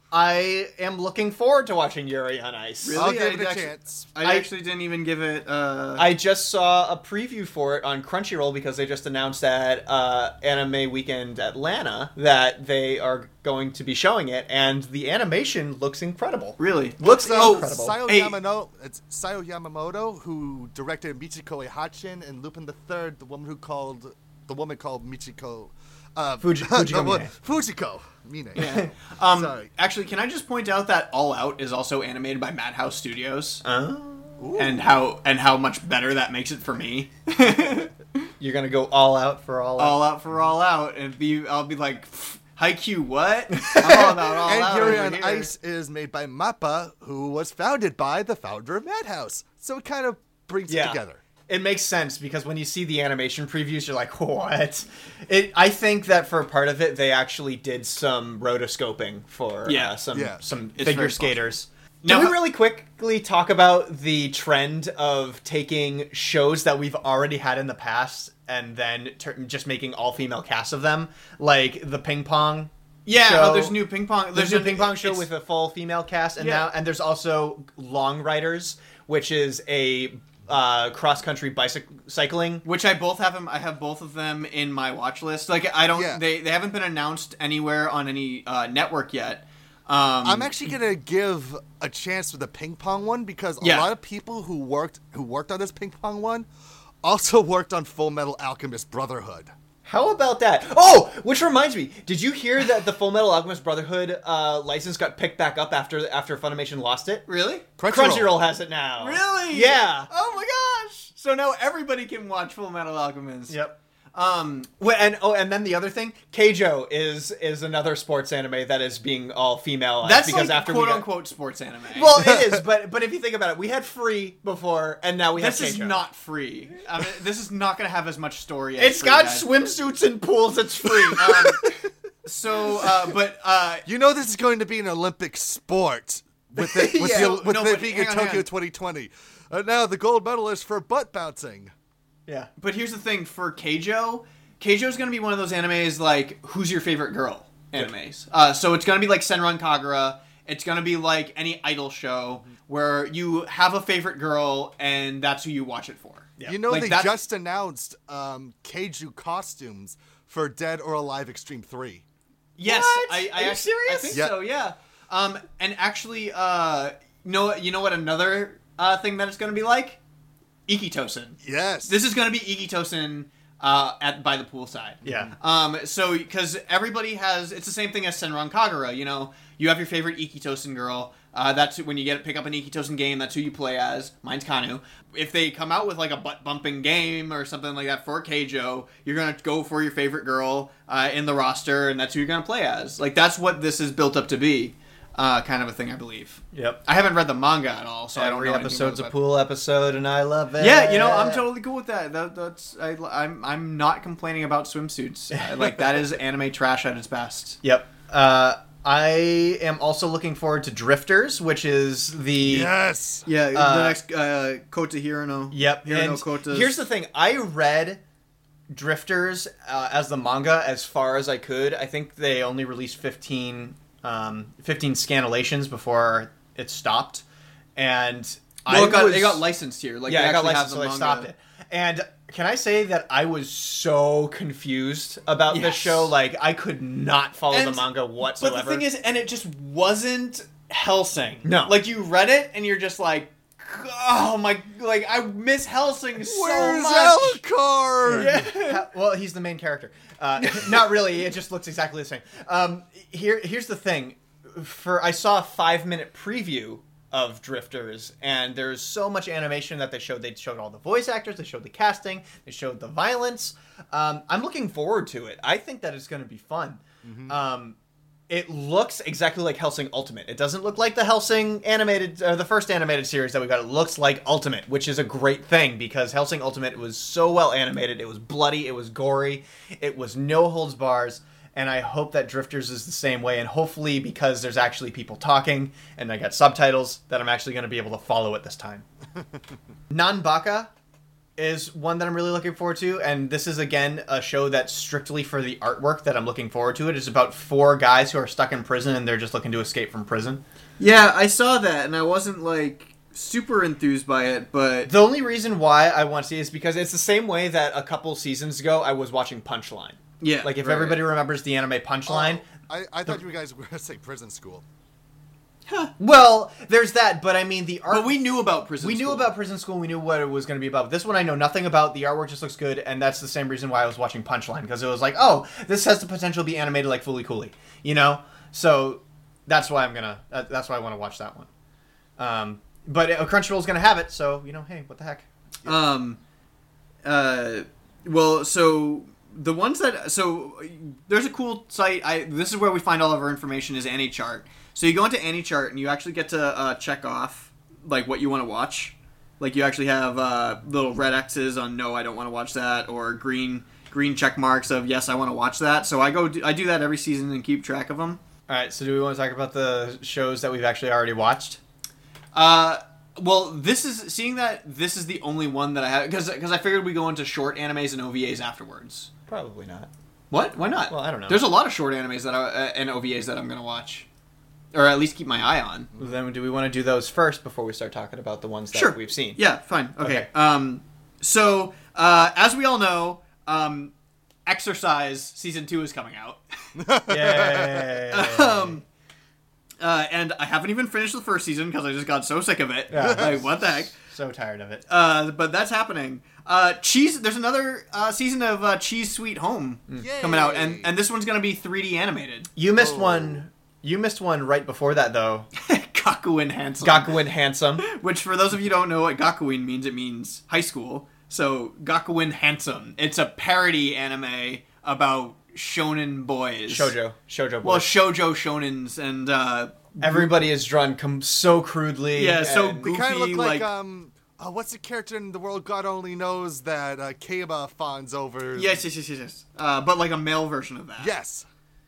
I am looking forward to watching Yuri on Ice. Really? I'll give it a actually- chance. I actually didn't even give it. I just saw a preview for it on Crunchyroll because they just announced at Anime Weekend Atlanta that they are going to be showing it, and the animation looks incredible. Really? Looks Oh, incredible. It's Sayo Yamamoto who directed Michiko Ehachin and Lupin III, the woman called Michiko. Fujiko Fujiko Mine. Yeah. Sorry. Actually, can I just point out that All Out is also animated by Madhouse Studios, Oh. and how much better that makes it for me. You're going to go all out for all out. All Out for All Out, and I'll be like, Haikyuu, what? I'm all about All And Out Yuri over on here. Ice is made by Mappa, who was founded by the founder of Madhouse. So it kind of brings it together. It makes sense because when you see the animation previews, you're like, what? I think that for part of it, they actually did some rotoscoping for some It's figure very skaters. Now- Can we really quickly talk about the trend of taking shows that we've already had in the past and then just making all-female casts of them? Like the ping pong show. there's new ping pong. There's a ping pong show with a full female cast, and Yeah. and there's also Long Riders, which is a cross-country cycling. Which I both have them. I have both of them in my watch list. Like I don't. Yeah. They haven't been announced anywhere on any network yet. I'm actually gonna give a chance for the ping pong one because a lot of people who worked on this ping pong one also worked on Full Metal Alchemist Brotherhood. How about that? Oh, which reminds me, did you hear that the Full Metal Alchemist Brotherhood license got picked back up after Funimation lost it? Really? Crunchyroll has it now. Really? Yeah. Oh my gosh! So now everybody can watch Full Metal Alchemist. Yep. And then the other thing, Keijo is another sports anime that is being all female. That's because like after quote unquote sports anime. Well, it is, but if you think about it, we had Free before, and now we have this is Keijo. not free. I mean, this is not going to have as much story. As It's Free got has. swimsuits and pools. It's free. You know this is going to be an Olympic sport with it being in hang on, Tokyo 2020. Now the gold medalist for butt bouncing. Yeah. But here's the thing for Keijo. Keijo's going to be one of those animes like Who's Your Favorite Girl animes. So it's going to be like Senran Kagura. It's going to be like any idol show where you have a favorite girl and that's who you watch it for. Yeah. You know, Like they that's- just announced Keiju costumes for Dead or Alive Extreme 3. Yes, What? I Are you actually- serious? I think Yeah. so. Yeah. And actually, you know what another thing that it's going to be like? Ikitosen. Yes. This is going to be Ikitosen by the poolside. Yeah. So because everybody has, it's the same thing as Senran Kagura. You know, you have your favorite Ikitosen girl. That's when you pick up an Ikitosen game. That's who you play as. Mine's Kanu. If they come out with like a butt bumping game or something like that for Keijo, you're gonna go for your favorite girl in the roster, and that's who you're gonna play as. Like that's what this is built up to be. Kind of a thing, I believe. Yep. I haven't read the manga at all, so I don't Every know. anything episode's a about it. pool episode, and I love it. Yeah, you know, I'm totally cool with that. I'm not complaining about swimsuits. Like that is anime trash at its best. Yep. I am also looking forward to Drifters, which is the Yes. Yeah, the next Kota Hirano. Yep. Hirano And Kota's. here's the thing: I read Drifters as the manga as far as I could. I think they only released 15 scanlations before it stopped, and Well, it got licensed here. Like yeah, they it got actually have licensed, the so they manga. stopped it. And can I say that I was so confused about this Yes. show? Like, I could not follow the And- manga whatsoever. But the thing is, and it just wasn't Hellsing. No. Like you read it and you're just like, oh my, like I miss Hellsing so Where's much. Alucard? Well, he's the main character. Not really. It just looks exactly the same. Here's the thing. I saw a 5-minute preview of Drifters, and there's so much animation that they showed. They showed all the voice actors. They showed the casting. They showed the violence. I'm looking forward to it. I think that it's going to be fun. It looks exactly like Hellsing Ultimate. It doesn't look like the Hellsing animated, the first animated series that we got. It looks like Ultimate, which is a great thing because Hellsing Ultimate was so well animated. It was bloody, it was gory, it was no holds bars, and I hope that Drifters is the same way. And hopefully, because there's actually people talking and I got subtitles, that I'm actually going to be able to follow it this time. Nanbaka is one that I'm really looking forward to, and this is again a show that's strictly for the artwork that I'm looking forward to. It is about 4 guys who are stuck in prison and they're just looking to escape from prison. Yeah, I saw that and I wasn't like super enthused by it, but The only reason why I want to see it is because it's the same way that a couple seasons ago I was watching Punchline. yeah, Like if right. everybody remembers the anime Punchline, I thought you guys were going to say prison school. well, there's that, but I mean the art. But we knew about prison. We knew School. about Prison School. We knew what it was going to be about. This one I know nothing about. The artwork just looks good, and that's the same reason why I was watching Punchline, because it was like, oh, this has the potential to be animated like Fooly Cooly, you know. So that's why that's why I want to watch that one. But Crunchyroll's going to have it, so you know, hey, what the heck? Well, so the ones that there's a cool site. This is where we find all of our information is AnyChart. So you go into AnyChart and you actually get to check off like what you want to watch. Like you actually have little red X's on no, I don't want to watch that, or green check marks of yes, I want to watch that. So I do that every season and keep track of them. All right, so do we want to talk about the shows that we've actually already watched? Well, this is the only one that I have because I figured we go into short animes and OVAs afterwards. Probably not. What? Why not? Well, I don't know. There's a lot of short animes and OVAs that I'm gonna watch. or at least keep my eye on. Then do we want to do those first before we start talking about the ones that Sure. we've seen? Yeah, fine. Okay. Okay. So, as we all know, Exercise Season 2 is coming out. Yay. And I haven't even finished the first season because I just got so sick of it. Yeah. Like, what the heck? So tired of it. But that's happening. There's another season of Cheese Sweet Home coming out, and this one's going to be 3D animated. You missed one. You missed one right before that, though. Gakuin Handsome. Gakuin Handsome. Which, for those of you who don't know what Gakuin means, it means high school. So, Gakuin Handsome. It's a parody anime about shonen boys. Shoujo boys. Well, shoujo shonens, and everybody is drawn so crudely. Yeah, so and- They kind of goofy, look like, like- what's the character in the world God only knows that Keiba fawns over? Yes. But like a male version of that. Yes.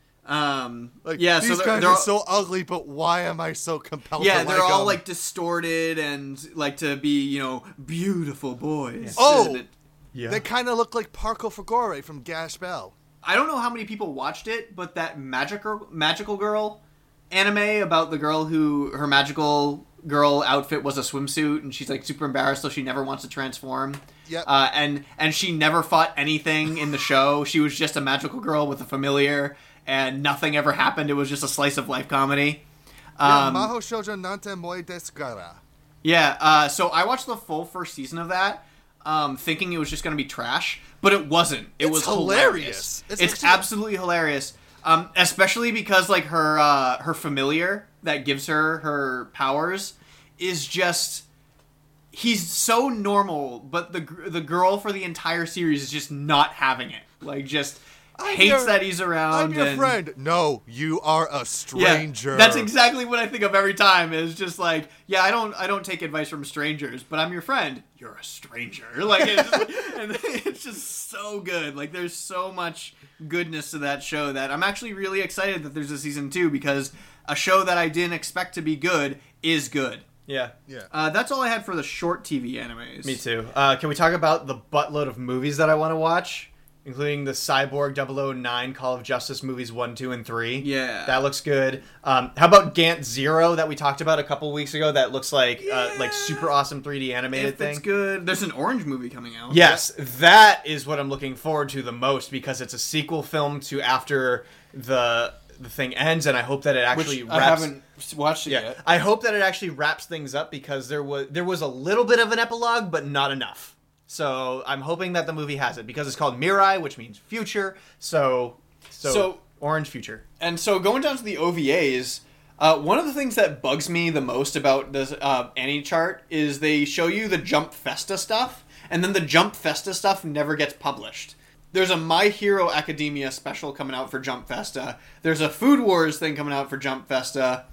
Like, yeah, these so guys they're are all, so ugly, but why am I so compelled yeah, to they're like all them? like distorted and like to be, beautiful boys. Oh! And Yeah. They kind of look like Parko Fagore from Gash Bell. I don't know how many people watched it, but that magical girl anime about the girl who her magical girl outfit was a swimsuit and she's like super embarrassed, so she never wants to transform. Yep. And she never fought anything in the show. She was just a magical girl with a familiar, and nothing ever happened. It was just a slice of life comedy. Maho Shoujo Nante Moi desu kara. Yeah, so I watched the full first season of that, thinking it was just going to be trash, but it wasn't. It was hilarious. It's It's actually- absolutely hilarious, especially because like her familiar that gives her powers is just he's so normal, but the girl for the entire series is just not having it. Like just hates that he's around. I'm your and- friend. No, you are a stranger. Yeah, that's exactly what I think of every time. Is just like, yeah, I don't take advice from strangers, but I'm your friend. You're a stranger. Like, and it's just so good. Like, there's so much goodness to that show that I'm actually really excited that there's a season 2 because a show that I didn't expect to be good is good. Yeah. Yeah. That's all I had for the short TV animes. Me too. Can we talk about the buttload of movies that I want to watch? Including the Cyborg 009 Call of Justice movies 1, 2, and 3. Yeah. That looks good. How about Gant Zero that we talked about a couple weeks ago that looks like super awesome 3D animated If thing? it's good. There's an Orange movie coming out. Yes, that is what I'm looking forward to the most because it's a sequel film to after the thing ends, and I hope that it actually Which wraps. I haven't watched it Yeah, yet. I hope that it actually wraps things up because there was a little bit of an epilogue, but not enough. So I'm hoping that the movie has it because it's called Mirai, which means future. So orange future. And so going down to the OVAs, one of the things that bugs me the most about this Annie chart is they show you the Jump Festa stuff, and then the Jump Festa stuff never gets published. There's a My Hero Academia special coming out for Jump Festa. There's a Food Wars thing coming out for Jump Festa.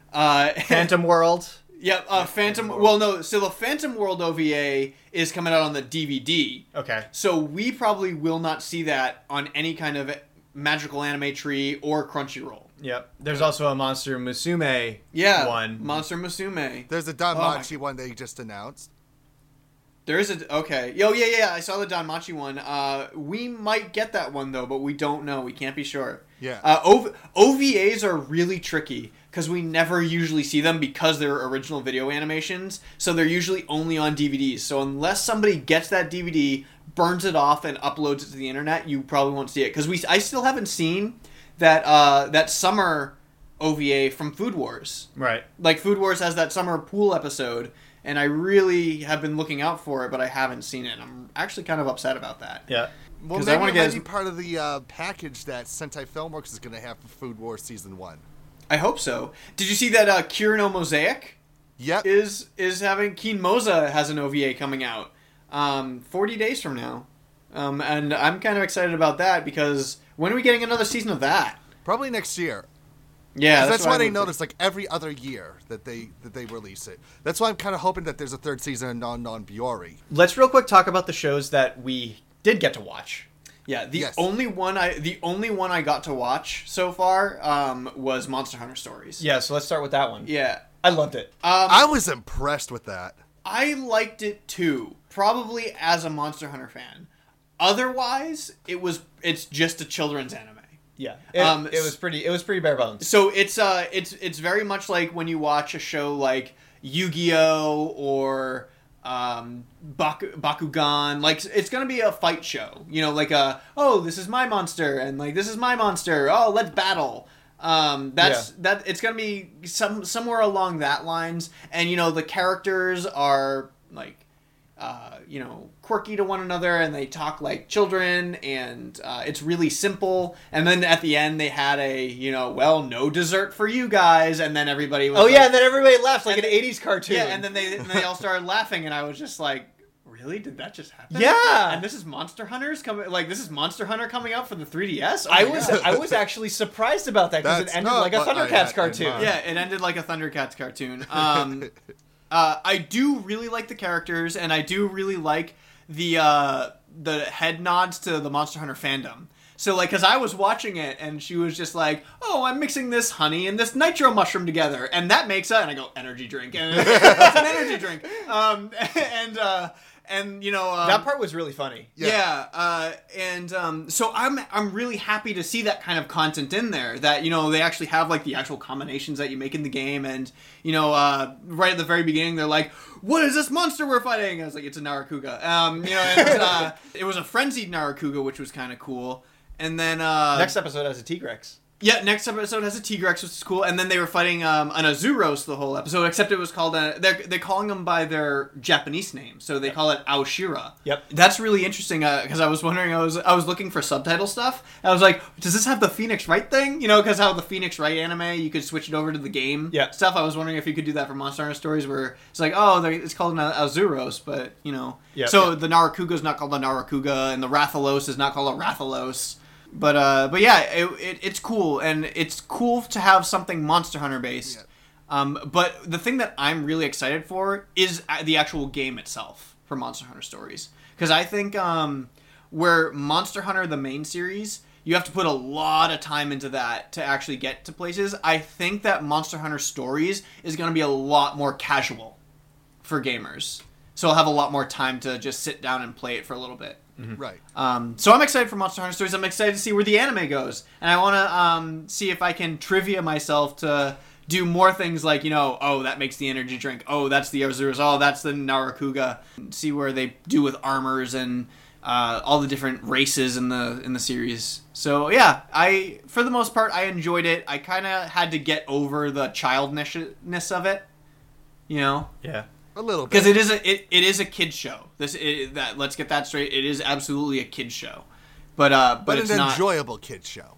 Phantom World. Yeah, Phantom... Well, no, so the Phantom World OVA is coming out on the DVD. Okay. So we probably will not see that on any kind of Magical Anime Tree or Crunchyroll. Yep. There's also a Monster Musume one. Monster Musume. There's a Danmachi one they just announced. There is a... Okay. Yeah, I saw the Danmachi one. We might get that one, though, but we don't know. We can't be sure. Yeah. OVAs are really tricky, because we never usually see them because they're original video animations, so they're usually only on DVDs. So unless somebody gets that DVD, burns it off, and uploads it to the internet, you probably won't see it. Because I still haven't seen that summer OVA from Food Wars. Right. Like, Food Wars has that summer pool episode, and I really have been looking out for it, but I haven't seen it. I'm actually kind of upset about that. Yeah. Well, 'Cause maybe I wanna it get might as- be part of the package that Sentai Filmworks is going to have for Food Wars Season 1. I hope so. Did you see that Kirino Mosaic Yep. is having... Keen Moza has an OVA coming out 40 days from now. And I'm kind of excited about that because when are we getting another season of that? Probably next year. Yeah, That's what why I they would notice like every other year that they release it. That's why I'm kind of hoping that there's a third season of Non Biori. Let's real quick talk about the shows that we did get to watch. Yeah, the Yes. only one I got to watch so far was Monster Hunter Stories. Yeah, so let's start with that one. Yeah. I loved it. I was impressed with that. I liked it too, probably as a Monster Hunter fan. Otherwise, it's just a children's anime. Yeah, it was pretty bare bones. So it's very much like when you watch a show like Yu-Gi-Oh or Bakugan. Like, it's gonna be a fight show, you know, like this is my monster and like this is my monster. Oh, let's battle. That it's gonna be somewhere along that lines, and you know the characters are like quirky to one another, and they talk like children, and it's really simple. And then at the end they had no dessert for you guys, and then everybody was and then everybody laughed like an 80s cartoon. Yeah, and then they all started laughing, and I was just like, really? Did that just happen? Yeah. And this is Monster Hunters coming. Like, this is Monster Hunter coming out for the 3DS. Oh I was actually surprised about that because it ended like a Thundercats cartoon. Yeah, it ended like a Thundercats cartoon. I do really like the characters, and I do really like the head nods to the Monster Hunter fandom. So, like, because I was watching it, and she was just like, oh, I'm mixing this honey and this nitro mushroom together, and that makes and I go, energy drink. And it's an energy drink. And that part was really funny. So I'm really happy to see that kind of content in there, that they actually have like the actual combinations that you make in the game, and right at the very beginning they're like, what is this monster we're fighting? I was like, it's a Narakuga. It was a frenzied Narakuga, which was kind of cool. And then next episode has a Tigrex. Yeah, next episode has a Tigrex, which is cool. And then they were fighting an Azuros the whole episode, except it was called... They're calling them by their Japanese name, so they call it Aoshira. Yep. That's really interesting, because I was wondering, I was looking for subtitle stuff, and I was like, does this have the Phoenix Wright thing? Because how the Phoenix Wright anime, you could switch it over to the game stuff. I was wondering if you could do that for Monster Hunter Stories, where it's like, it's called an Azuros, but, the Narakuga's not called a Narakuga, and the Rathalos is not called a Rathalos. But yeah, it's cool, and it's cool to have something Monster Hunter based. Yeah. But the thing that I'm really excited for is the actual game itself for Monster Hunter Stories, because I think where Monster Hunter the main series, you have to put a lot of time into that to actually get to places. I think that Monster Hunter Stories is going to be a lot more casual for gamers, so I'll have a lot more time to just sit down and play it for a little bit. Mm-hmm. Right. So I'm excited for Monster Hunter Stories. I'm excited to see where the anime goes, and I want to see if I can trivia myself to do more things like that makes the energy drink. Oh, that's the Azuros. Oh, that's the Narakuga. See where they do with armors and all the different races in the series. So yeah, for the most part I enjoyed it. I kind of had to get over the childishness of it. Yeah. A little bit. Because it is a kid's show. Let's get that straight. It is absolutely a kid's show, but it's an not enjoyable kid's show.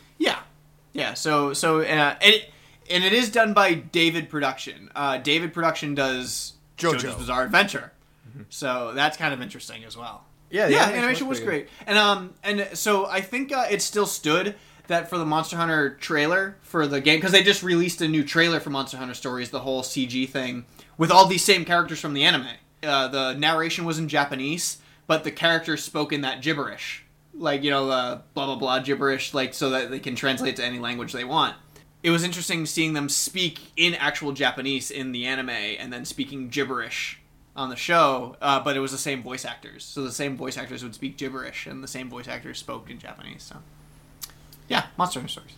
Yeah. So it is done by David Production. David Production does JoJo's Bizarre Adventure, so that's kind of interesting as well. Yeah, the animation was great, and so I think it still stood that for the Monster Hunter trailer for the game, because they just released a new trailer for Monster Hunter Stories, the whole CG thing, with all these same characters from the anime. The narration was in Japanese, but the characters spoke in that gibberish. Like, blah blah blah gibberish, like, so that they can translate to any language they want. It was interesting seeing them speak in actual Japanese in the anime, and then speaking gibberish on the show, but it was the same voice actors. So the same voice actors would speak gibberish, and the same voice actors spoke in Japanese, so... Yeah, Monster Hunter Stories.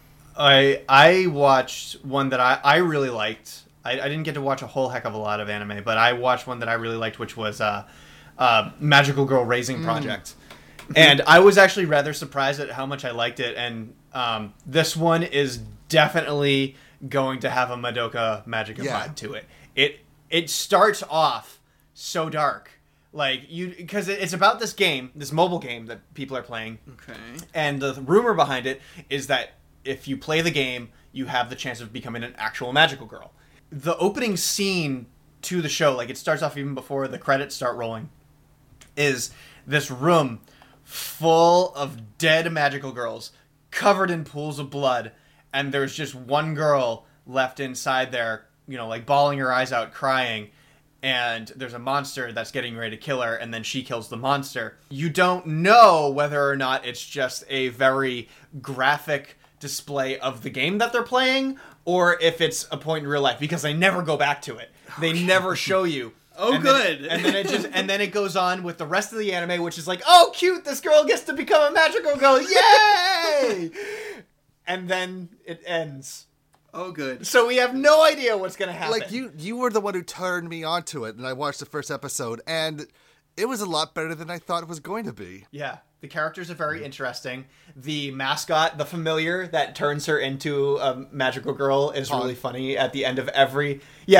I watched one that I really liked. I didn't get to watch a whole heck of a lot of anime, but I watched one that I really liked, which was Magical Girl Raising Project. And I was actually rather surprised at how much I liked it, and this one is definitely going to have a Madoka Magica vibe to it. It starts off so dark. Like, because it's about this game, this mobile game that people are playing. Okay. And the rumor behind it is that if you play the game, you have the chance of becoming an actual magical girl. The opening scene to the show, like, it starts off even before the credits start rolling, is this room full of dead magical girls, covered in pools of blood, and there's just one girl left inside there, like, bawling her eyes out, crying. And there's a monster that's getting ready to kill her, and then she kills the monster. You don't know whether or not it's just a very graphic display of the game that they're playing, or if it's a point in real life, because they never go back to it. They never show you Oh, good. And then it goes on with the rest of the anime, which is like, oh, cute, this girl gets to become a magical girl, yay! And then it ends. Oh, good. So we have no idea what's gonna happen. Like, you were the one who turned me onto it, and I watched the first episode, and it was a lot better than I thought it was going to be. Yeah, the characters are very interesting. The mascot, the familiar that turns her into a magical girl, is really funny at the end of every.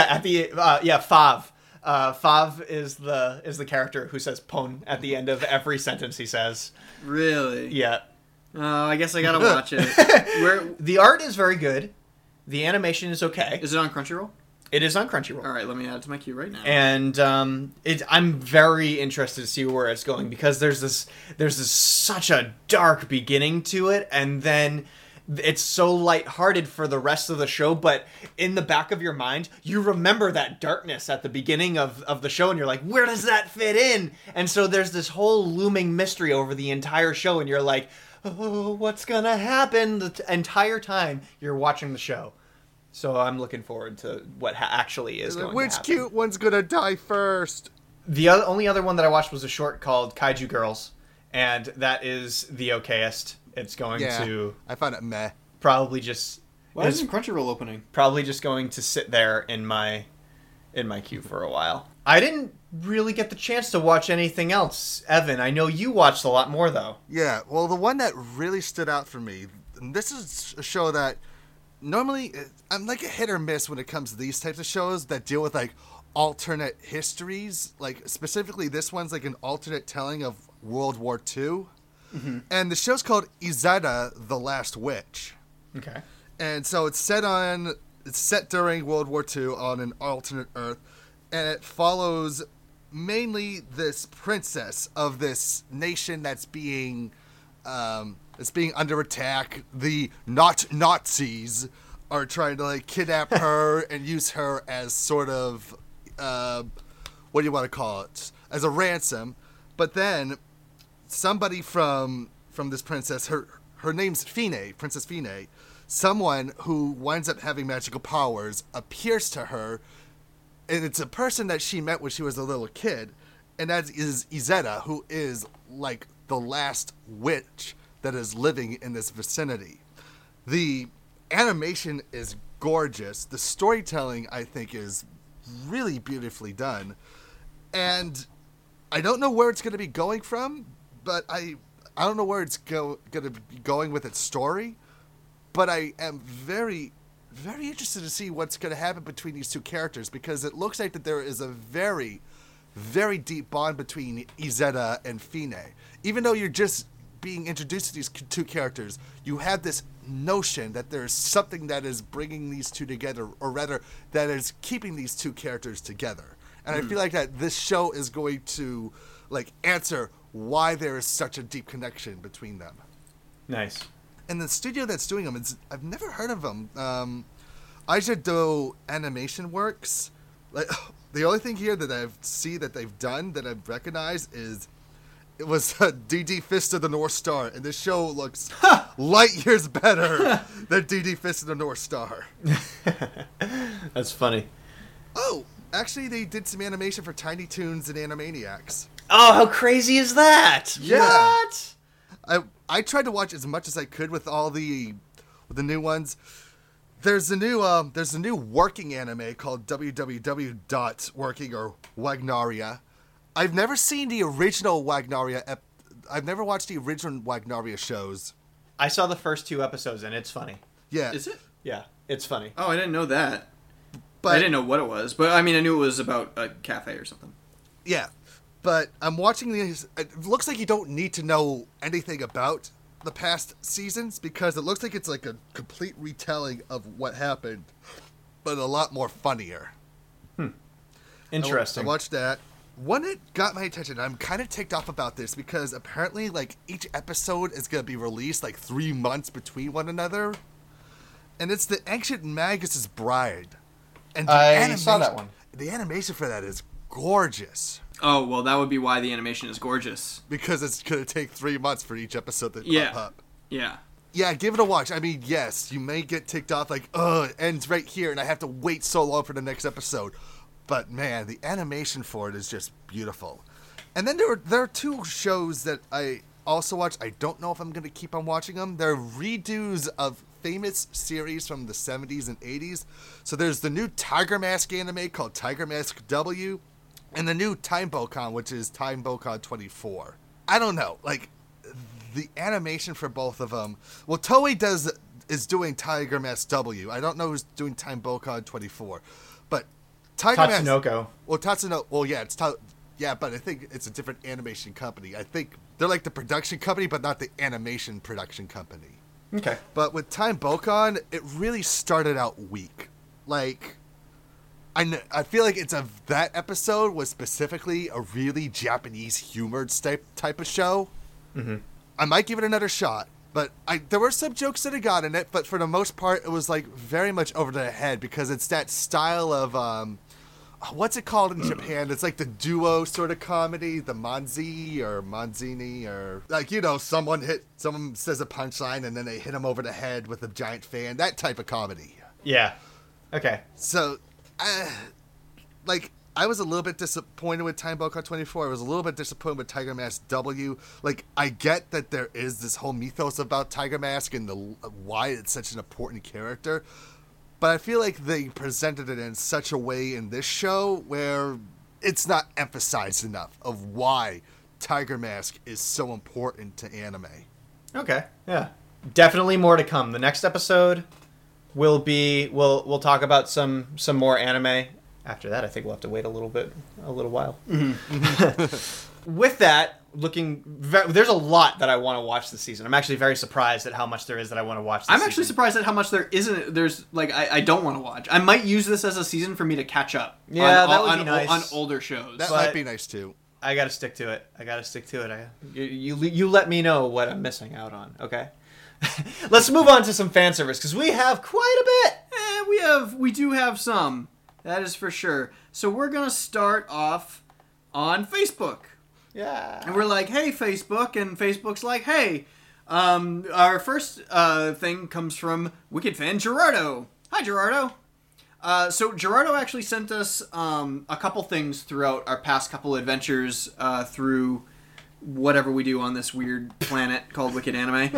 Fav. Fav is the character who says "pon" at the end of every sentence he says. Really? Yeah. Oh, I guess I gotta watch it. The art is very good. The animation is okay. Is it on Crunchyroll? It is on Crunchyroll. All right, let me add it to my queue right now. And I'm very interested to see where it's going because there's this such a dark beginning to it, and then it's so lighthearted for the rest of the show. But in the back of your mind, you remember that darkness at the beginning of the show, and you're like, where does that fit in? And so there's this whole looming mystery over the entire show, and you're like, oh, what's gonna happen? The entire time you're watching the show. So I'm looking forward to what actually is going to happen. Which cute one's gonna die first? The only other one that I watched was a short called Kaiju Girls, and that is the okayest. It's going to I found it meh. probably just Why isn't Crunchyroll opening? probably just going to sit there in my queue for a while. I didn't really get the chance to watch anything else, Evan. I know you watched a lot more though. Yeah, well, the one that really stood out for me, and this is a show that normally I'm like a hit or miss when it comes to these types of shows that deal with like alternate histories. Like specifically, this one's like an alternate telling of World War II, and the show's called Izetta: The Last Witch. Okay. And so it's set during World War II on an alternate Earth, and it follows mainly this princess of this nation that's being under attack. The not Nazis are trying to like kidnap her and use her as sort of what do you want to call it, as a ransom. But then somebody from this princess, her name's Fine, Princess Fine. Someone who winds up having magical powers appears to her, and it's a person that she met when she was a little kid, and that is Izetta, who is like the last witch that is living in this vicinity. The animation is gorgeous. The storytelling, I think, is really beautifully done, and I don't know where it's going to be going from, but I don't know where it's going to be going with its story. But I am very, very interested to see what's going to happen between these two characters, because it looks like that there is a very, very deep bond between Izetta and Fine. Even though you're just being introduced to these two characters, you have this notion that there's something that is bringing these two together, or rather, that is keeping these two characters together. And I feel like that this show is going to like answer why there is such a deep connection between them. Nice. And the studio that's doing them, I've never heard of them. Aijado Animation Works. Like, the only thing here that that they've done that I've recognized is it was DD Fist of the North Star, and this show looks light years better than DD Fist of the North Star. That's funny. Oh, actually, they did some animation for Tiny Toons and Animaniacs. Oh, how crazy is that? Yeah. What? I tried to watch as much as I could with all the new ones. There's a new working anime called www.working or Wagnaria. I've never seen the original Wagnaria. I've never watched the original Wagnaria shows. I saw the first 2 episodes and it's funny. Yeah. Is it? Yeah, it's funny. Oh, I didn't know that. But I didn't know what it was, but I mean, I knew it was about a cafe or something. yeah. But I'm watching these. It looks like you don't need to know anything about the past seasons, because it looks like it's like a complete retelling of what happened, but a lot more funnier. Interesting. I watched that. One that got my attention, I'm kind of ticked off about this, because apparently like each episode is going to be released like 3 months between one another. And it's the Ancient Magus' Bride. And I saw that one. The animation for that is gorgeous. Oh, well, that would be why the animation is gorgeous. Because it's going to take 3 months for each episode to pop up. Yeah. Yeah, give it a watch. I mean, yes, you may get ticked off like, it ends right here and I have to wait so long for the next episode. But man, the animation for it is just beautiful. And then there are two shows that I also watch. I don't know if I'm going to keep on watching them. They're redos of famous series from the 70s and 80s. So there's the new Tiger Mask anime called Tiger Mask W, and the new Time Bokon, which is Time Bokon 24. I don't know, like the animation for both of them. Well, Toei is doing Tiger Mask W. I don't know who's doing Time Bokon 24, but Tiger Mask. Tatsunoko. Well, Tatsunoko. Well, yeah, yeah, but I think it's a different animation company. I think they're like the production company, but not the animation production company. Okay. But with Time Bokon, it really started out weak. Like, I feel like that episode was specifically a really Japanese humored type of show. Mm-hmm. I might give it another shot, but there were some jokes that I got in it, but for the most part, it was like very much over the head because it's that style of what's it called in Japan? It's like the duo sort of comedy, the Manzi or Manzini, or like, someone says a punchline and then they hit him over the head with a giant fan, that type of comedy. Yeah. Okay. So, I was a little bit disappointed with Time Bokon 24. I was a little bit disappointed with Tiger Mask W. Like, I get that there is this whole mythos about Tiger Mask and why it's such an important character. But I feel like they presented it in such a way in this show where it's not emphasized enough of why Tiger Mask is so important to anime. Okay. Yeah. Definitely more to come. The next episode will be we'll talk about some more anime. After that, I think we'll have to wait a little while. Mm-hmm. With that, there's a lot that I want to watch this season. I'm actually very surprised at how much there is that I want to watch this season. I'm actually surprised at how much there isn't. There's I don't want to watch. I might use this as a season for me to catch up. Yeah, that would be nice. On older shows. That might be nice too. I got to stick to it. You let me know what I'm missing out on, okay? Let's move on to some fan service because we have quite a bit. We do have some. That is for sure. So we're going to start off on Facebook. Yeah. And we're like, hey, Facebook. And Facebook's like, hey. Our first thing comes from Wicked fan Gerardo. Hi, Gerardo. So Gerardo actually sent us a couple things throughout our past couple adventures through whatever we do on this weird planet called Wicked Anime.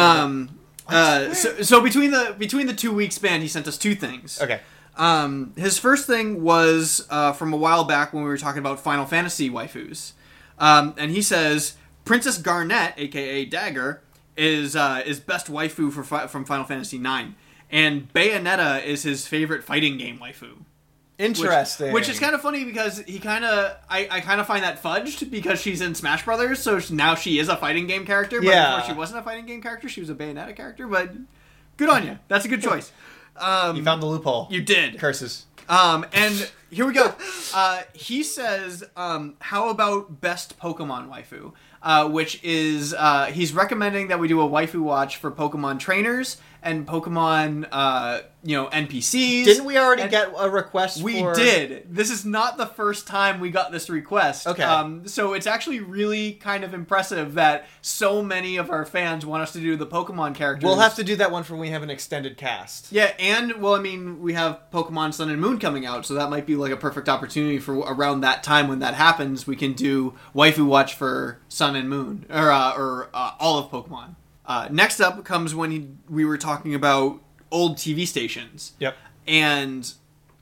So between the 2 week span, he sent us two things. Okay. His first thing was from a while back when we were talking about Final Fantasy waifus. And he says, Princess Garnet, a.k.a. Dagger, is best waifu from Final Fantasy IX. And Bayonetta is his favorite fighting game waifu. Interesting. Which is kind of funny because I kind of find that fudged because she's in Smash Brothers, so now she is a fighting game character. But before she wasn't a fighting game character, she was a Bayonetta character. But good on you. That's a good choice. You found the loophole. You did. Curses. And here we go. He says, how about best Pokemon waifu? Which is, he's recommending that we do a waifu watch for Pokemon trainers and Pokemon, NPCs. Didn't we already get a request We did. This is not the first time we got this request. Okay. So it's actually really kind of impressive that so many of our fans want us to do the Pokemon characters. We'll have to do that one for when we have an extended cast. Yeah, and, we have Pokemon Sun and Moon coming out, so that might be like a perfect opportunity for around that time when that happens, we can do Waifu Watch for Sun and Moon, or all of Pokemon. Next up comes when we were talking about old TV stations. Yep. And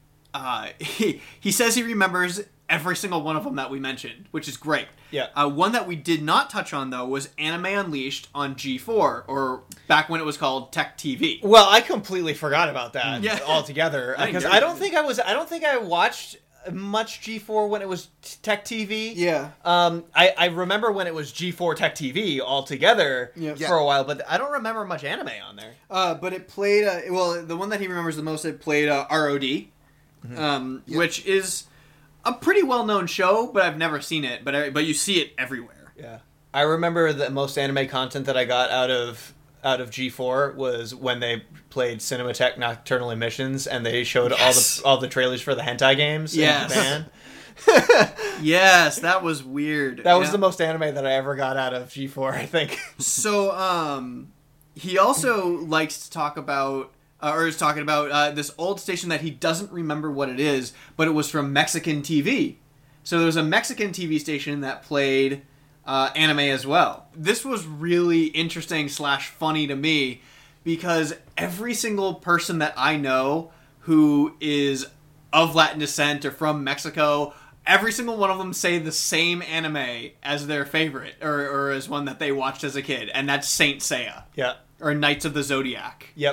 he says he remembers every single one of them that we mentioned, which is great. Yeah. One that we did not touch on, though, was Anime Unleashed on G4, or back when it was called Tech TV. Well, I completely forgot about that altogether I because think I don't think I watched much G4 when it was Tech TV. Yeah. I remember when it was G4 Tech TV altogether for a while, but I don't remember much anime on there. But it played, the one that he remembers the most, it played ROD, which is a pretty well-known show, but I've never seen it, but you see it everywhere. Yeah. I remember the most anime content that I got out of G4 was when they played Cinematech Nocturnal Emissions and they showed all the trailers for the hentai games in Japan. Yes, that was weird. That was the most anime that I ever got out of G4, I think. So, he also likes to talk about or is talking about this old station that he doesn't remember what it is, but it was from Mexican TV. So there was a Mexican TV station that played anime as well. This was really interesting / funny to me because every single person that I know who is of Latin descent or from Mexico, every single one of them say the same anime as their favorite or as one that they watched as a kid, and that's Saint Seiya. Yeah. Or Knights of the Zodiac. Yep.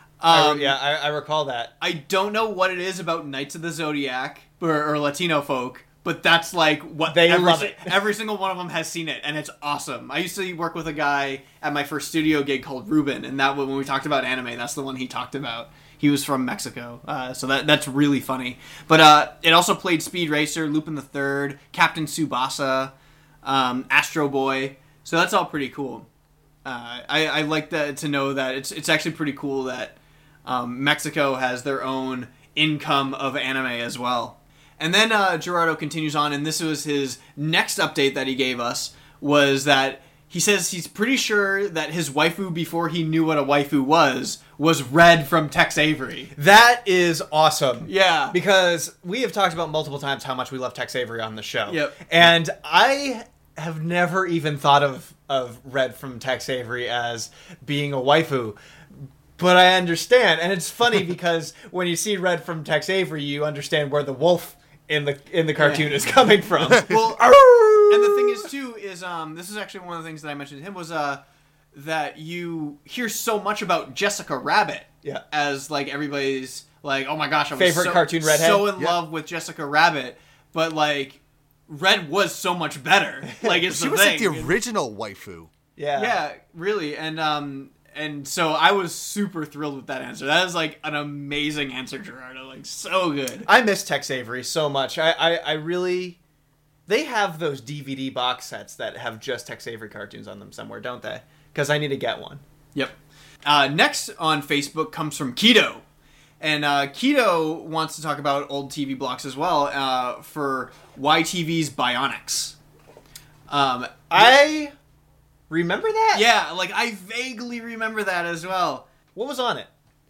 I recall that. I don't know what it is about Knights of the Zodiac or Latino folk, but that's like what They love it. Every single one of them has seen it, and it's awesome. I used to work with a guy at my first studio gig called Ruben, and that when we talked about anime, that's the one he talked about. He was from Mexico, so that's really funny. But it also played Speed Racer, Lupin the Third, Captain Tsubasa, Astro Boy. So that's all pretty cool. I like that to know that it's actually pretty cool that Mexico has their own income of anime as well. And then Gerardo continues on, and this was his next update that he gave us, was that he says he's pretty sure that his waifu before he knew what a waifu was Red from Tex Avery. That is awesome. Yeah. Because we have talked about multiple times how much we love Tex Avery on the show. Yep. And I have never even thought of Red from Tex Avery as being a waifu. But I understand. And it's funny because when you see Red from Tex Avery, you understand where the wolf in the cartoon is coming from. Well, and the thing is too is this is actually one of the things that I mentioned to him was that you hear so much about Jessica Rabbit. Yeah. As like everybody's like, oh my gosh, I was Favorite cartoon redhead? so in love with Jessica Rabbit, but like Red was so much better. Like it's She the was thing. like the original waifu. Yeah. Yeah, really, and so I was super thrilled with that answer. That is like an amazing answer, Gerardo. Like so good. I miss Tex Avery so much. I really... They have those DVD box sets that have just Tex Avery cartoons on them somewhere, don't they? Because I need to get one. Yep. Next on Facebook comes from Keto. And Keto wants to talk about old TV blocks as well for YTV's Bionics. I remember that? Yeah, like I vaguely remember that as well. What was on it?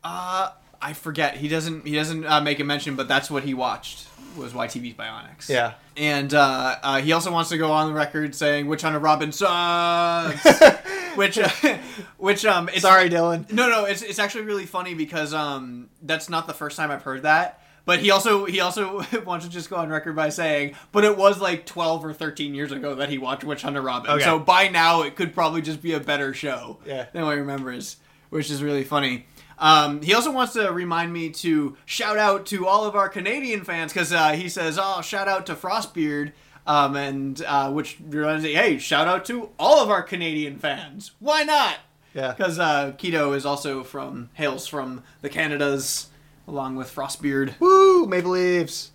I forget. He doesn't make a mention, but that's what he watched was YTV's Bionics. Yeah. And he also wants to go on the record saying Witch Hunter Robin sucks. which it's, Sorry, Dylan. No, it's actually really funny because that's not the first time I've heard that. But he also wants to just go on record by saying, but it was like 12 or 13 years ago that he watched Witch Hunter Robin. Okay. So by now it could probably just be a better show than what he remembers, which is really funny. He also wants to remind me to shout out to all of our Canadian fans because he says, "Oh, shout out to Frostbeard," which reminds me, hey, shout out to all of our Canadian fans. Why not? Yeah. Because Keto is also hails from the Canadas, along with Frostbeard. Woo! Maple Leafs.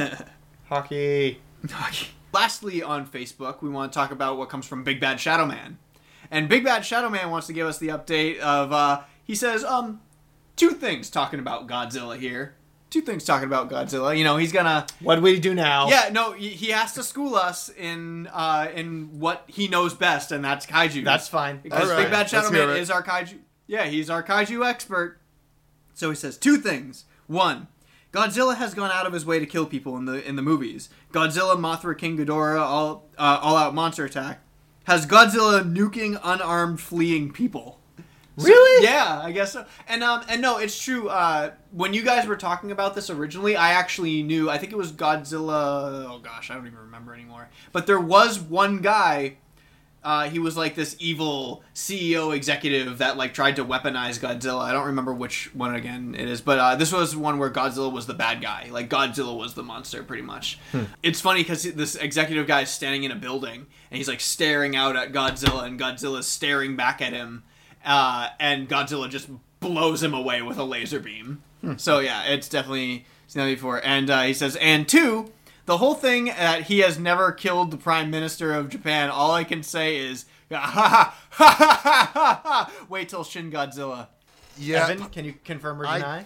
Hockey. Lastly, on Facebook, we want to talk about what comes from Big Bad Shadow Man, and Big Bad Shadow Man wants to give us the update of. He says, two things talking about Godzilla here. Two things talking about Godzilla. You know, he's gonna... What do we do now? Yeah, no, he has to school us in what he knows best, and that's kaiju. That's fine. Because All right, Big Bad Shadow let's hear Man it. is our kaiju... Yeah, he's our kaiju expert. So he says two things. One, Godzilla has gone out of his way to kill people in the movies. Godzilla, Mothra, King Ghidorah, all out monster attack, has Godzilla nuking unarmed fleeing people. Really? Yeah, I guess so. And no, it's true. When you guys were talking about this originally, I actually knew. I think it was Godzilla. Oh gosh, I don't even remember anymore. But there was one guy. He was like this evil CEO executive that like tried to weaponize Godzilla. I don't remember which one again it is, but this was one where Godzilla was the bad guy. Like Godzilla was the monster, pretty much. It's funny because this executive guy is standing in a building and he's like staring out at Godzilla, and Godzilla's staring back at him. And Godzilla just blows him away with a laser beam. So yeah, it's definitely seen that before. And he says, and two, the whole thing that he has never killed the Prime Minister of Japan, all I can say is, ha ha ha ha ha ha ha. Wait till Shin Godzilla. Yeah. Evan, can you confirm or deny?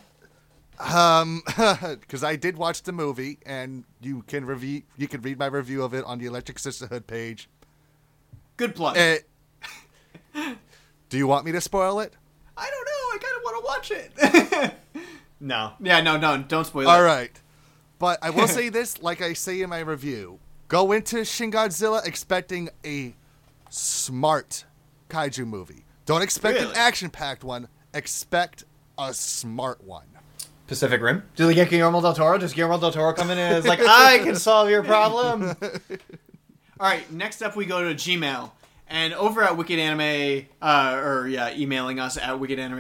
Because I did watch the movie, and you can read my review of it on the Electric Sisterhood page. Good plug. Do you want me to spoil it? I don't know. I kind of want to watch it. No. Yeah, no, don't spoil it. All right. But I will say this, like I say in my review. Go into Shin Godzilla expecting a smart kaiju movie. Don't expect an Really? action-packed one. Expect a smart one. Pacific Rim. Do they get Guillermo del Toro? Does Guillermo del Toro come in and is like, I can solve your problem? All right, next up we go to Gmail. And over at Wicked Anime, emailing us at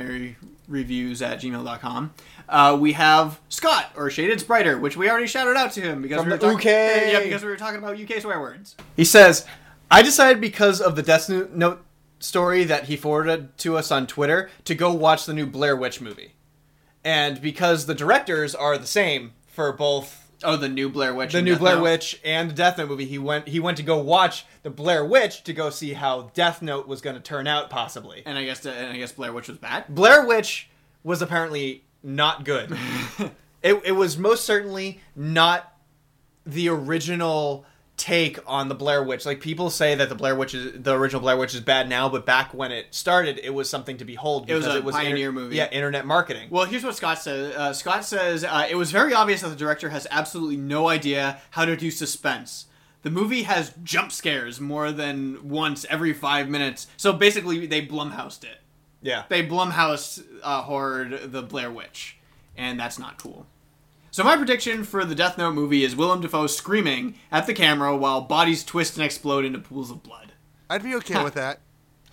wickedanimereviews@gmail.com, we have Scott, or Shaded Spriter, which we already shouted out to him because From we were the talking, UK. Yeah, because we were talking about UK swear words. He says, I decided because of the Death Note story that he forwarded to us on Twitter to go watch the new Blair Witch movie. And because the directors are the same for both Oh, the new Blair Witch. the and new Death Blair Note. Witch and the Death Note movie, he went to go watch the Blair Witch to go see how Death Note was going to turn out, possibly. And I guess Blair Witch was bad. Blair Witch was apparently not good. It was most certainly not the original take on the Blair Witch. Like, people say that the original Blair Witch is bad now, but back when it started, it was something to behold. It was because a pioneer movie. Yeah, internet marketing. Well, here's what Scott says. Scott says, it was very obvious that the director has absolutely no idea how to do suspense. The movie has jump scares more than once every 5 minutes. So basically, they Blumhoused it. Yeah. They Blumhouse horrored the Blair Witch. And that's not cool. So my prediction for the Death Note movie is Willem Dafoe screaming at the camera while bodies twist and explode into pools of blood. I'd be okay with that.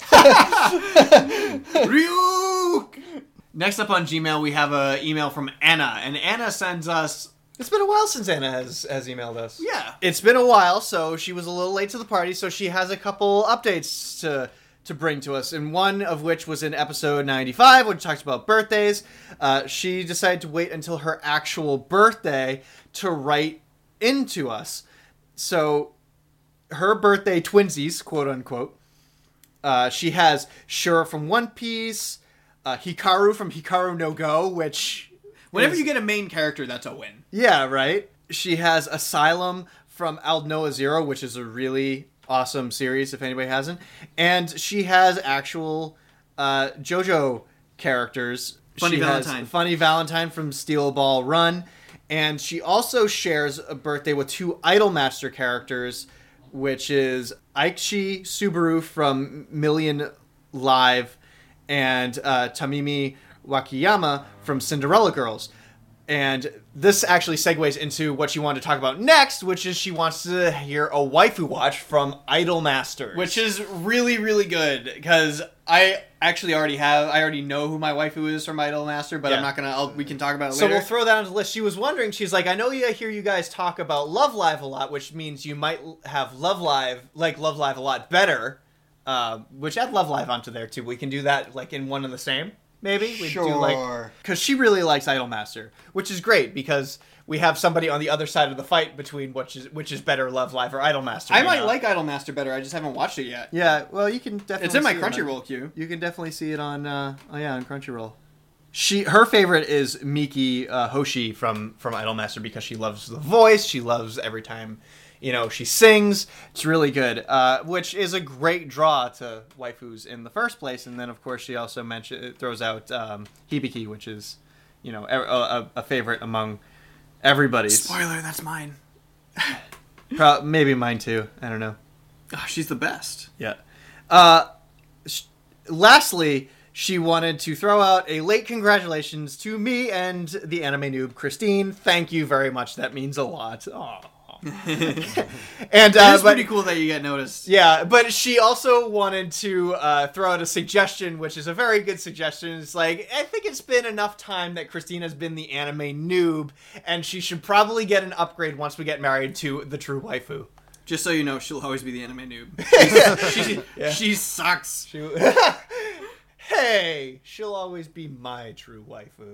Ryuk! Next up on Gmail, we have an email from Anna. And Anna sends us... It's been a while since Anna has emailed us. Yeah. It's been a while, so she was a little late to the party, so she has a couple updates to bring to us, and one of which was in episode 95, which talks about birthdays. She decided to wait until her actual birthday to write into us. So her birthday twinsies, quote unquote, she has Shura from One Piece, Hikaru from Hikaru no Go, which... Whenever you get a main character, that's a win. Yeah, right? She has Asylum from Aldnoah Zero, which is a really awesome series, if anybody hasn't. And she has actual JoJo characters. Funny She has Valentine. Funny Valentine from Steel Ball Run. And she also shares a birthday with two Idolmaster characters, which is Aichi Subaru from Million Live and Tamimi Wakiyama from Cinderella Girls. And this actually segues into what she wanted to talk about next, which is she wants to hear a waifu watch from Idolmasters. Which is really, really good, because I actually already know who my waifu is from Idolmaster, but Yeah. I'm not gonna, we can talk about it So later. we'll throw that on the list. She was wondering, she's like, I know I hear you guys talk about Love Live a lot, which means you might have Love Live a lot better, which add Love Live onto there too. We can do that like in one and the same. Maybe we do like, because she really likes Idolmaster, which is great because we have somebody on the other side of the fight between which is better, Love Live or Idolmaster. I you might know? like Idolmaster better, I just haven't watched it yet. Yeah, well, you can definitely. It's in my see it on- Crunchyroll queue. You can definitely see it on on Crunchyroll. Her favorite is Miki Hoshi from Idolmaster because she loves the voice. She loves every time, she sings. It's really good, which is a great draw to waifus in the first place. And then, of course, she also throws out Hibiki, which is, a favorite among everybody's. Spoiler, that's mine. Maybe mine too. I don't know. Oh, she's the best. Yeah. Lastly, she wanted to throw out a late congratulations to me and the anime noob, Christine. Thank you very much. That means a lot. Aww. And It's pretty cool that you get noticed. yeah, but she also wanted to throw out a suggestion, which is a very good suggestion. It's like, I think it's been enough time that Christine has been the anime noob, and she should probably get an upgrade once we get married to the true waifu. Just so you know, she'll always be the anime noob. She sucks. Hey, she'll always be my true waifu.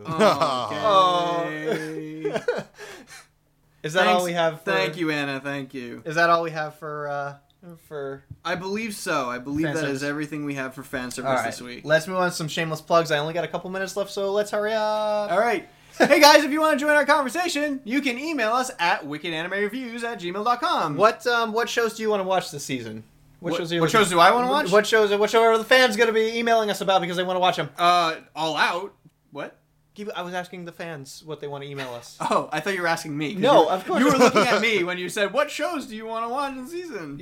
Okay. Is that all we have? Thank you, Anna. Thank you. Is that all we have for? I believe so. I believe Fan that service. is everything we have for fan service All right, this week. let's move on to some shameless plugs. I only got a couple minutes left, so let's hurry up. All right. Hey guys, if you want to join our conversation, you can email us at wickedanimereviews@gmail.com. What shows do you want to watch this season? What shows do I want to watch? What shows are the fans going to be emailing us about because they want to watch them? All Out. What? I was asking the fans what they want to email us. Oh, I thought you were asking me. 'Cause No, you were, of course. You were looking at me when you said, what shows do you want to watch in season?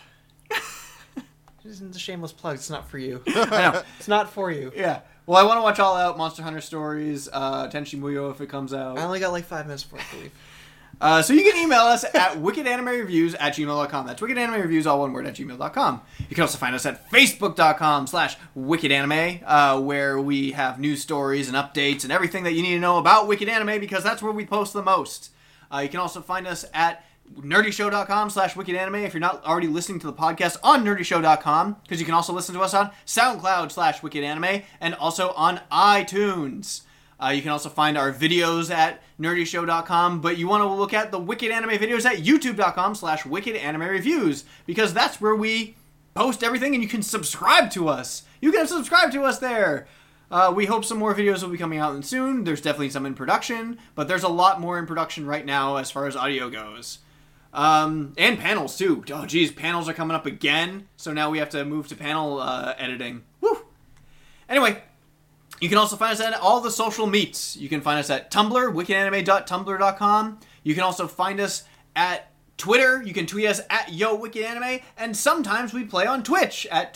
This isn't a shameless plug. It's not for you. I know. It's not for you. Yeah. Well, I want to watch All Out, Monster Hunter Stories, Tenchi Muyo if it comes out. I only got like 5 minutes before I leave. So you can email us at wickedanimereviews@gmail.com. That's wickedanimereviews, all one word, @gmail.com. You can also find us at facebook.com/wickedanime, where we have news stories and updates and everything that you need to know about Wicked Anime, because that's where we post the most. You can also find us at nerdyshow.com/wickedanime if you're not already listening to the podcast on nerdyshow.com, because you can also listen to us on SoundCloud/wickedanime and also on iTunes. You can also find our videos at nerdyshow.com, but you want to look at the Wicked Anime videos at youtube.com/wickedanimereviews, because that's where we post everything, and you can subscribe to us. You can subscribe to us there. We hope some more videos will be coming out soon. There's definitely some in production, but there's a lot more in production right now as far as audio goes. And panels, too. Oh, geez, panels are coming up again, so now we have to move to panel editing. Woo! Anyway, you can also find us at all the social meets. You can find us at Tumblr, wickedanime.tumblr.com. You can also find us at Twitter. You can tweet us at YoWickedAnime, and sometimes we play on Twitch at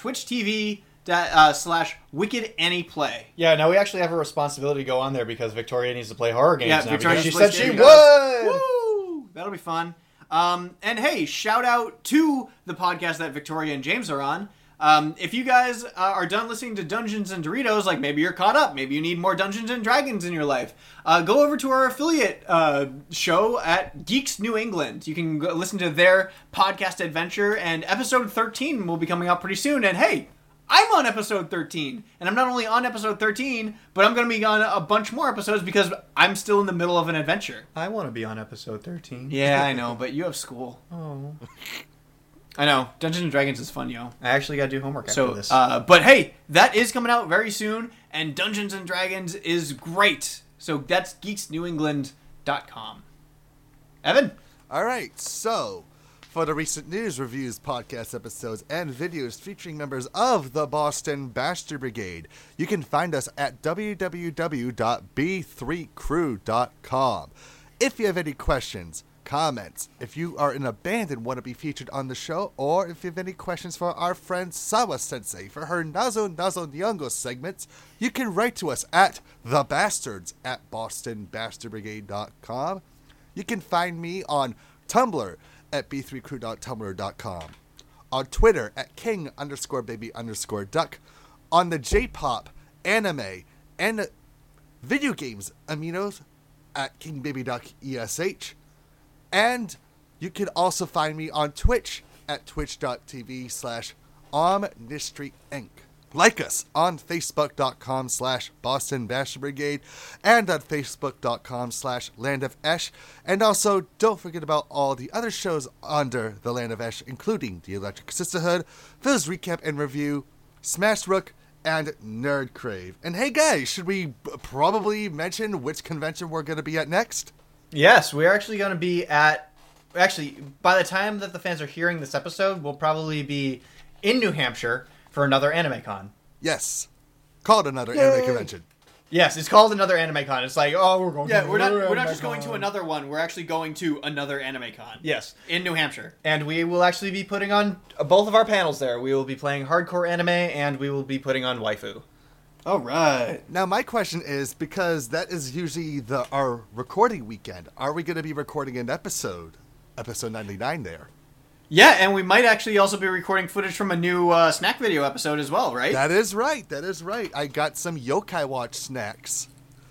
twitch.tv/WickedAnyPlay. Yeah, now we actually have a responsibility to go on there because Victoria needs to play horror games. Yeah, now Victoria because needs she to play said she scary would. Woo! That'll be fun. And hey, shout out to the podcast that Victoria and James are on. If you guys are done listening to Dungeons and Doritos, like maybe you're caught up, maybe you need more Dungeons and Dragons in your life, go over to our affiliate show at Geeks New England. You can go listen to their podcast adventure, and episode 13 will be coming out pretty soon. And hey, I'm on episode 13, and I'm not only on episode 13, but I'm going to be on a bunch more episodes because I'm still in the middle of an adventure. I want to be on episode 13. Yeah, I know, but you have school. Oh. I know. Dungeons & Dragons is fun, yo. I actually got to do homework after this. But hey, that is coming out very soon, and Dungeons & Dragons is great. So that's geeksnewengland.com. Evan? All right, so for the recent news, reviews, podcast episodes, and videos featuring members of the Boston Bastard Brigade, you can find us at www.b3crew.com. If you have any questions, comments, if you are in a band and want to be featured on the show, or if you have any questions for our friend Sawa Sensei for her Nazo Nazo Nyongo segments, you can write to us at thebastards@bostonbastardbrigade.com. You can find me on Tumblr at b3crew.tumblr.com, on Twitter at king_baby_duck, on the J-pop, anime, and video games aminos at kingbabyduckesh, and you can also find me on Twitch at twitch.tv/omnistryinc. Like us on facebook.com/Boston Bastard Brigade and on facebook.com/Land of Esh. And also, don't forget about all the other shows under the Land of Esh, including the Electric Sisterhood, Phil's Recap and Review, Smash Rook, and Nerd Crave. And hey guys, should we probably mention which convention we're going to be at next? Yes, we're actually going to be at... Actually, by the time that the fans are hearing this episode, we'll probably be in New Hampshire for another AnimeCon. Yes. Called another anime convention. Yes, it's called another AnimeCon. It's like, oh, we're going to Yeah, we're another not just AnimeCon. going to another one. We're actually going to another AnimeCon. Yes. In New Hampshire. And we will actually be putting on both of our panels there. We will be playing hardcore anime, and we will be putting on waifu. All right. Now, my question is, because that is usually our recording weekend, are we going to be recording an episode 99 there? Yeah, and we might actually also be recording footage from a new snack video episode as well, right? That is right. That is right. I got some Yokai Watch snacks.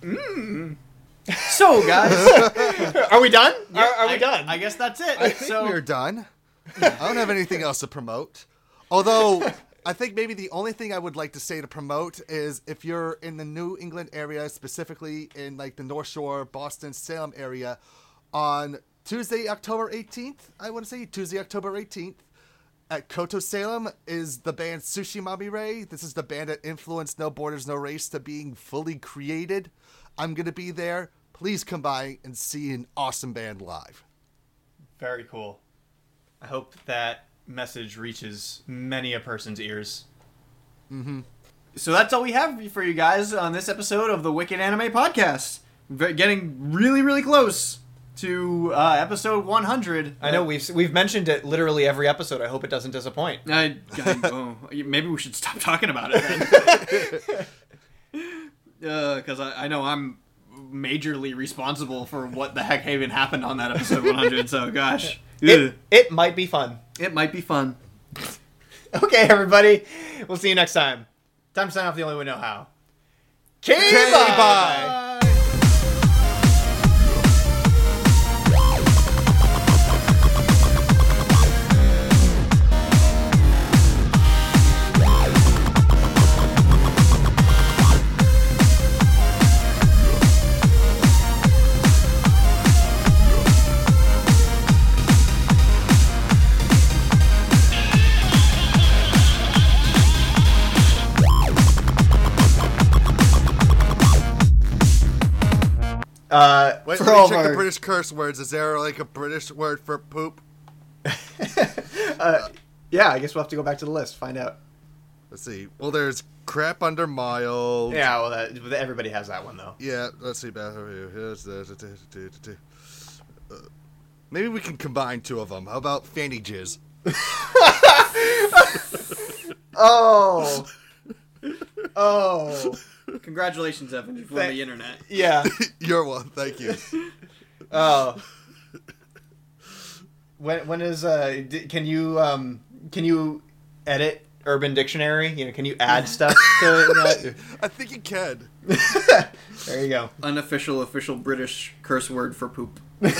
So, guys, Are we done? yeah, Are we done? I guess that's it. I think so, we're done. I don't have anything else to promote. Although, I think maybe the only thing I would like to say to promote is if you're in the New England area, specifically in like the North Shore, Boston, Salem area, on Tuesday, October 18th, I want to say Tuesday, October 18th, at Koto Salem is the band Sushi Mami Ray. This is the band that influenced No Borders, No Race to being fully created. I'm going to be there. Please come by and see an awesome band live. Very cool. I hope that message reaches many a person's ears. So that's all we have for you guys on this episode of the Wicked Anime Podcast. Getting really, really close to episode 100. I know we've mentioned it literally every episode. I hope it doesn't disappoint. Maybe we should stop talking about it then. Because I know I'm majorly responsible for what the heck even happened on that episode 100. So gosh, it might be fun. It might be fun. Okay, everybody. We'll see you next time. Time to sign off the only way we know how. Bye. Wait, for let all me check of the our- British curse words. Is there like a British word for poop? Yeah, I guess we'll have to go back to the list, find out. Let's see. Well, there's crap under mild. Yeah, well, everybody has that one, though. Yeah, let's see. Maybe we can combine two of them. How about fanny jizz? Oh. Congratulations, Evan. You've won the internet. Yeah. You're one. Thank you. Oh. When is can you edit Urban Dictionary? You know, can you add stuff to that? I think you can. There you go. Unofficial, official British curse word for poop.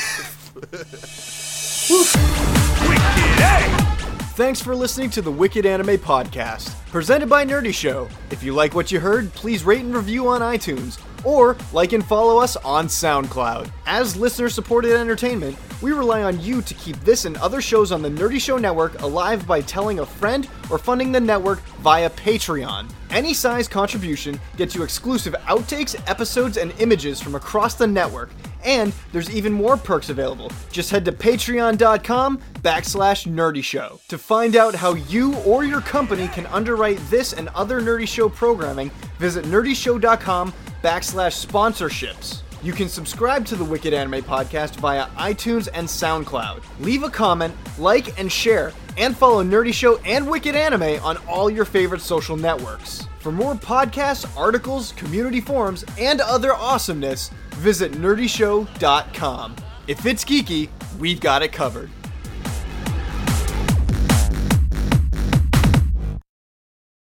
Thanks for listening to the Wicked Anime Podcast, presented by Nerdy Show. If you like what you heard, please rate and review on iTunes, or like and follow us on SoundCloud. As listener-supported entertainment, we rely on you to keep this and other shows on the Nerdy Show Network alive by telling a friend or funding the network via Patreon. Any size contribution gets you exclusive outtakes, episodes, and images from across the network. And there's even more perks available. Just head to patreon.com/Nerdy Show to find out how you or your company can underwrite this and other Nerdy Show programming. Visit nerdyshow.com/sponsorships. You can subscribe to the Wicked Anime Podcast via iTunes and SoundCloud. Leave a comment, like, and share, and follow Nerdy Show and Wicked Anime on all your favorite social networks. For more podcasts, articles, community forums, and other awesomeness, visit nerdyshow.com. If it's geeky, we've got it covered.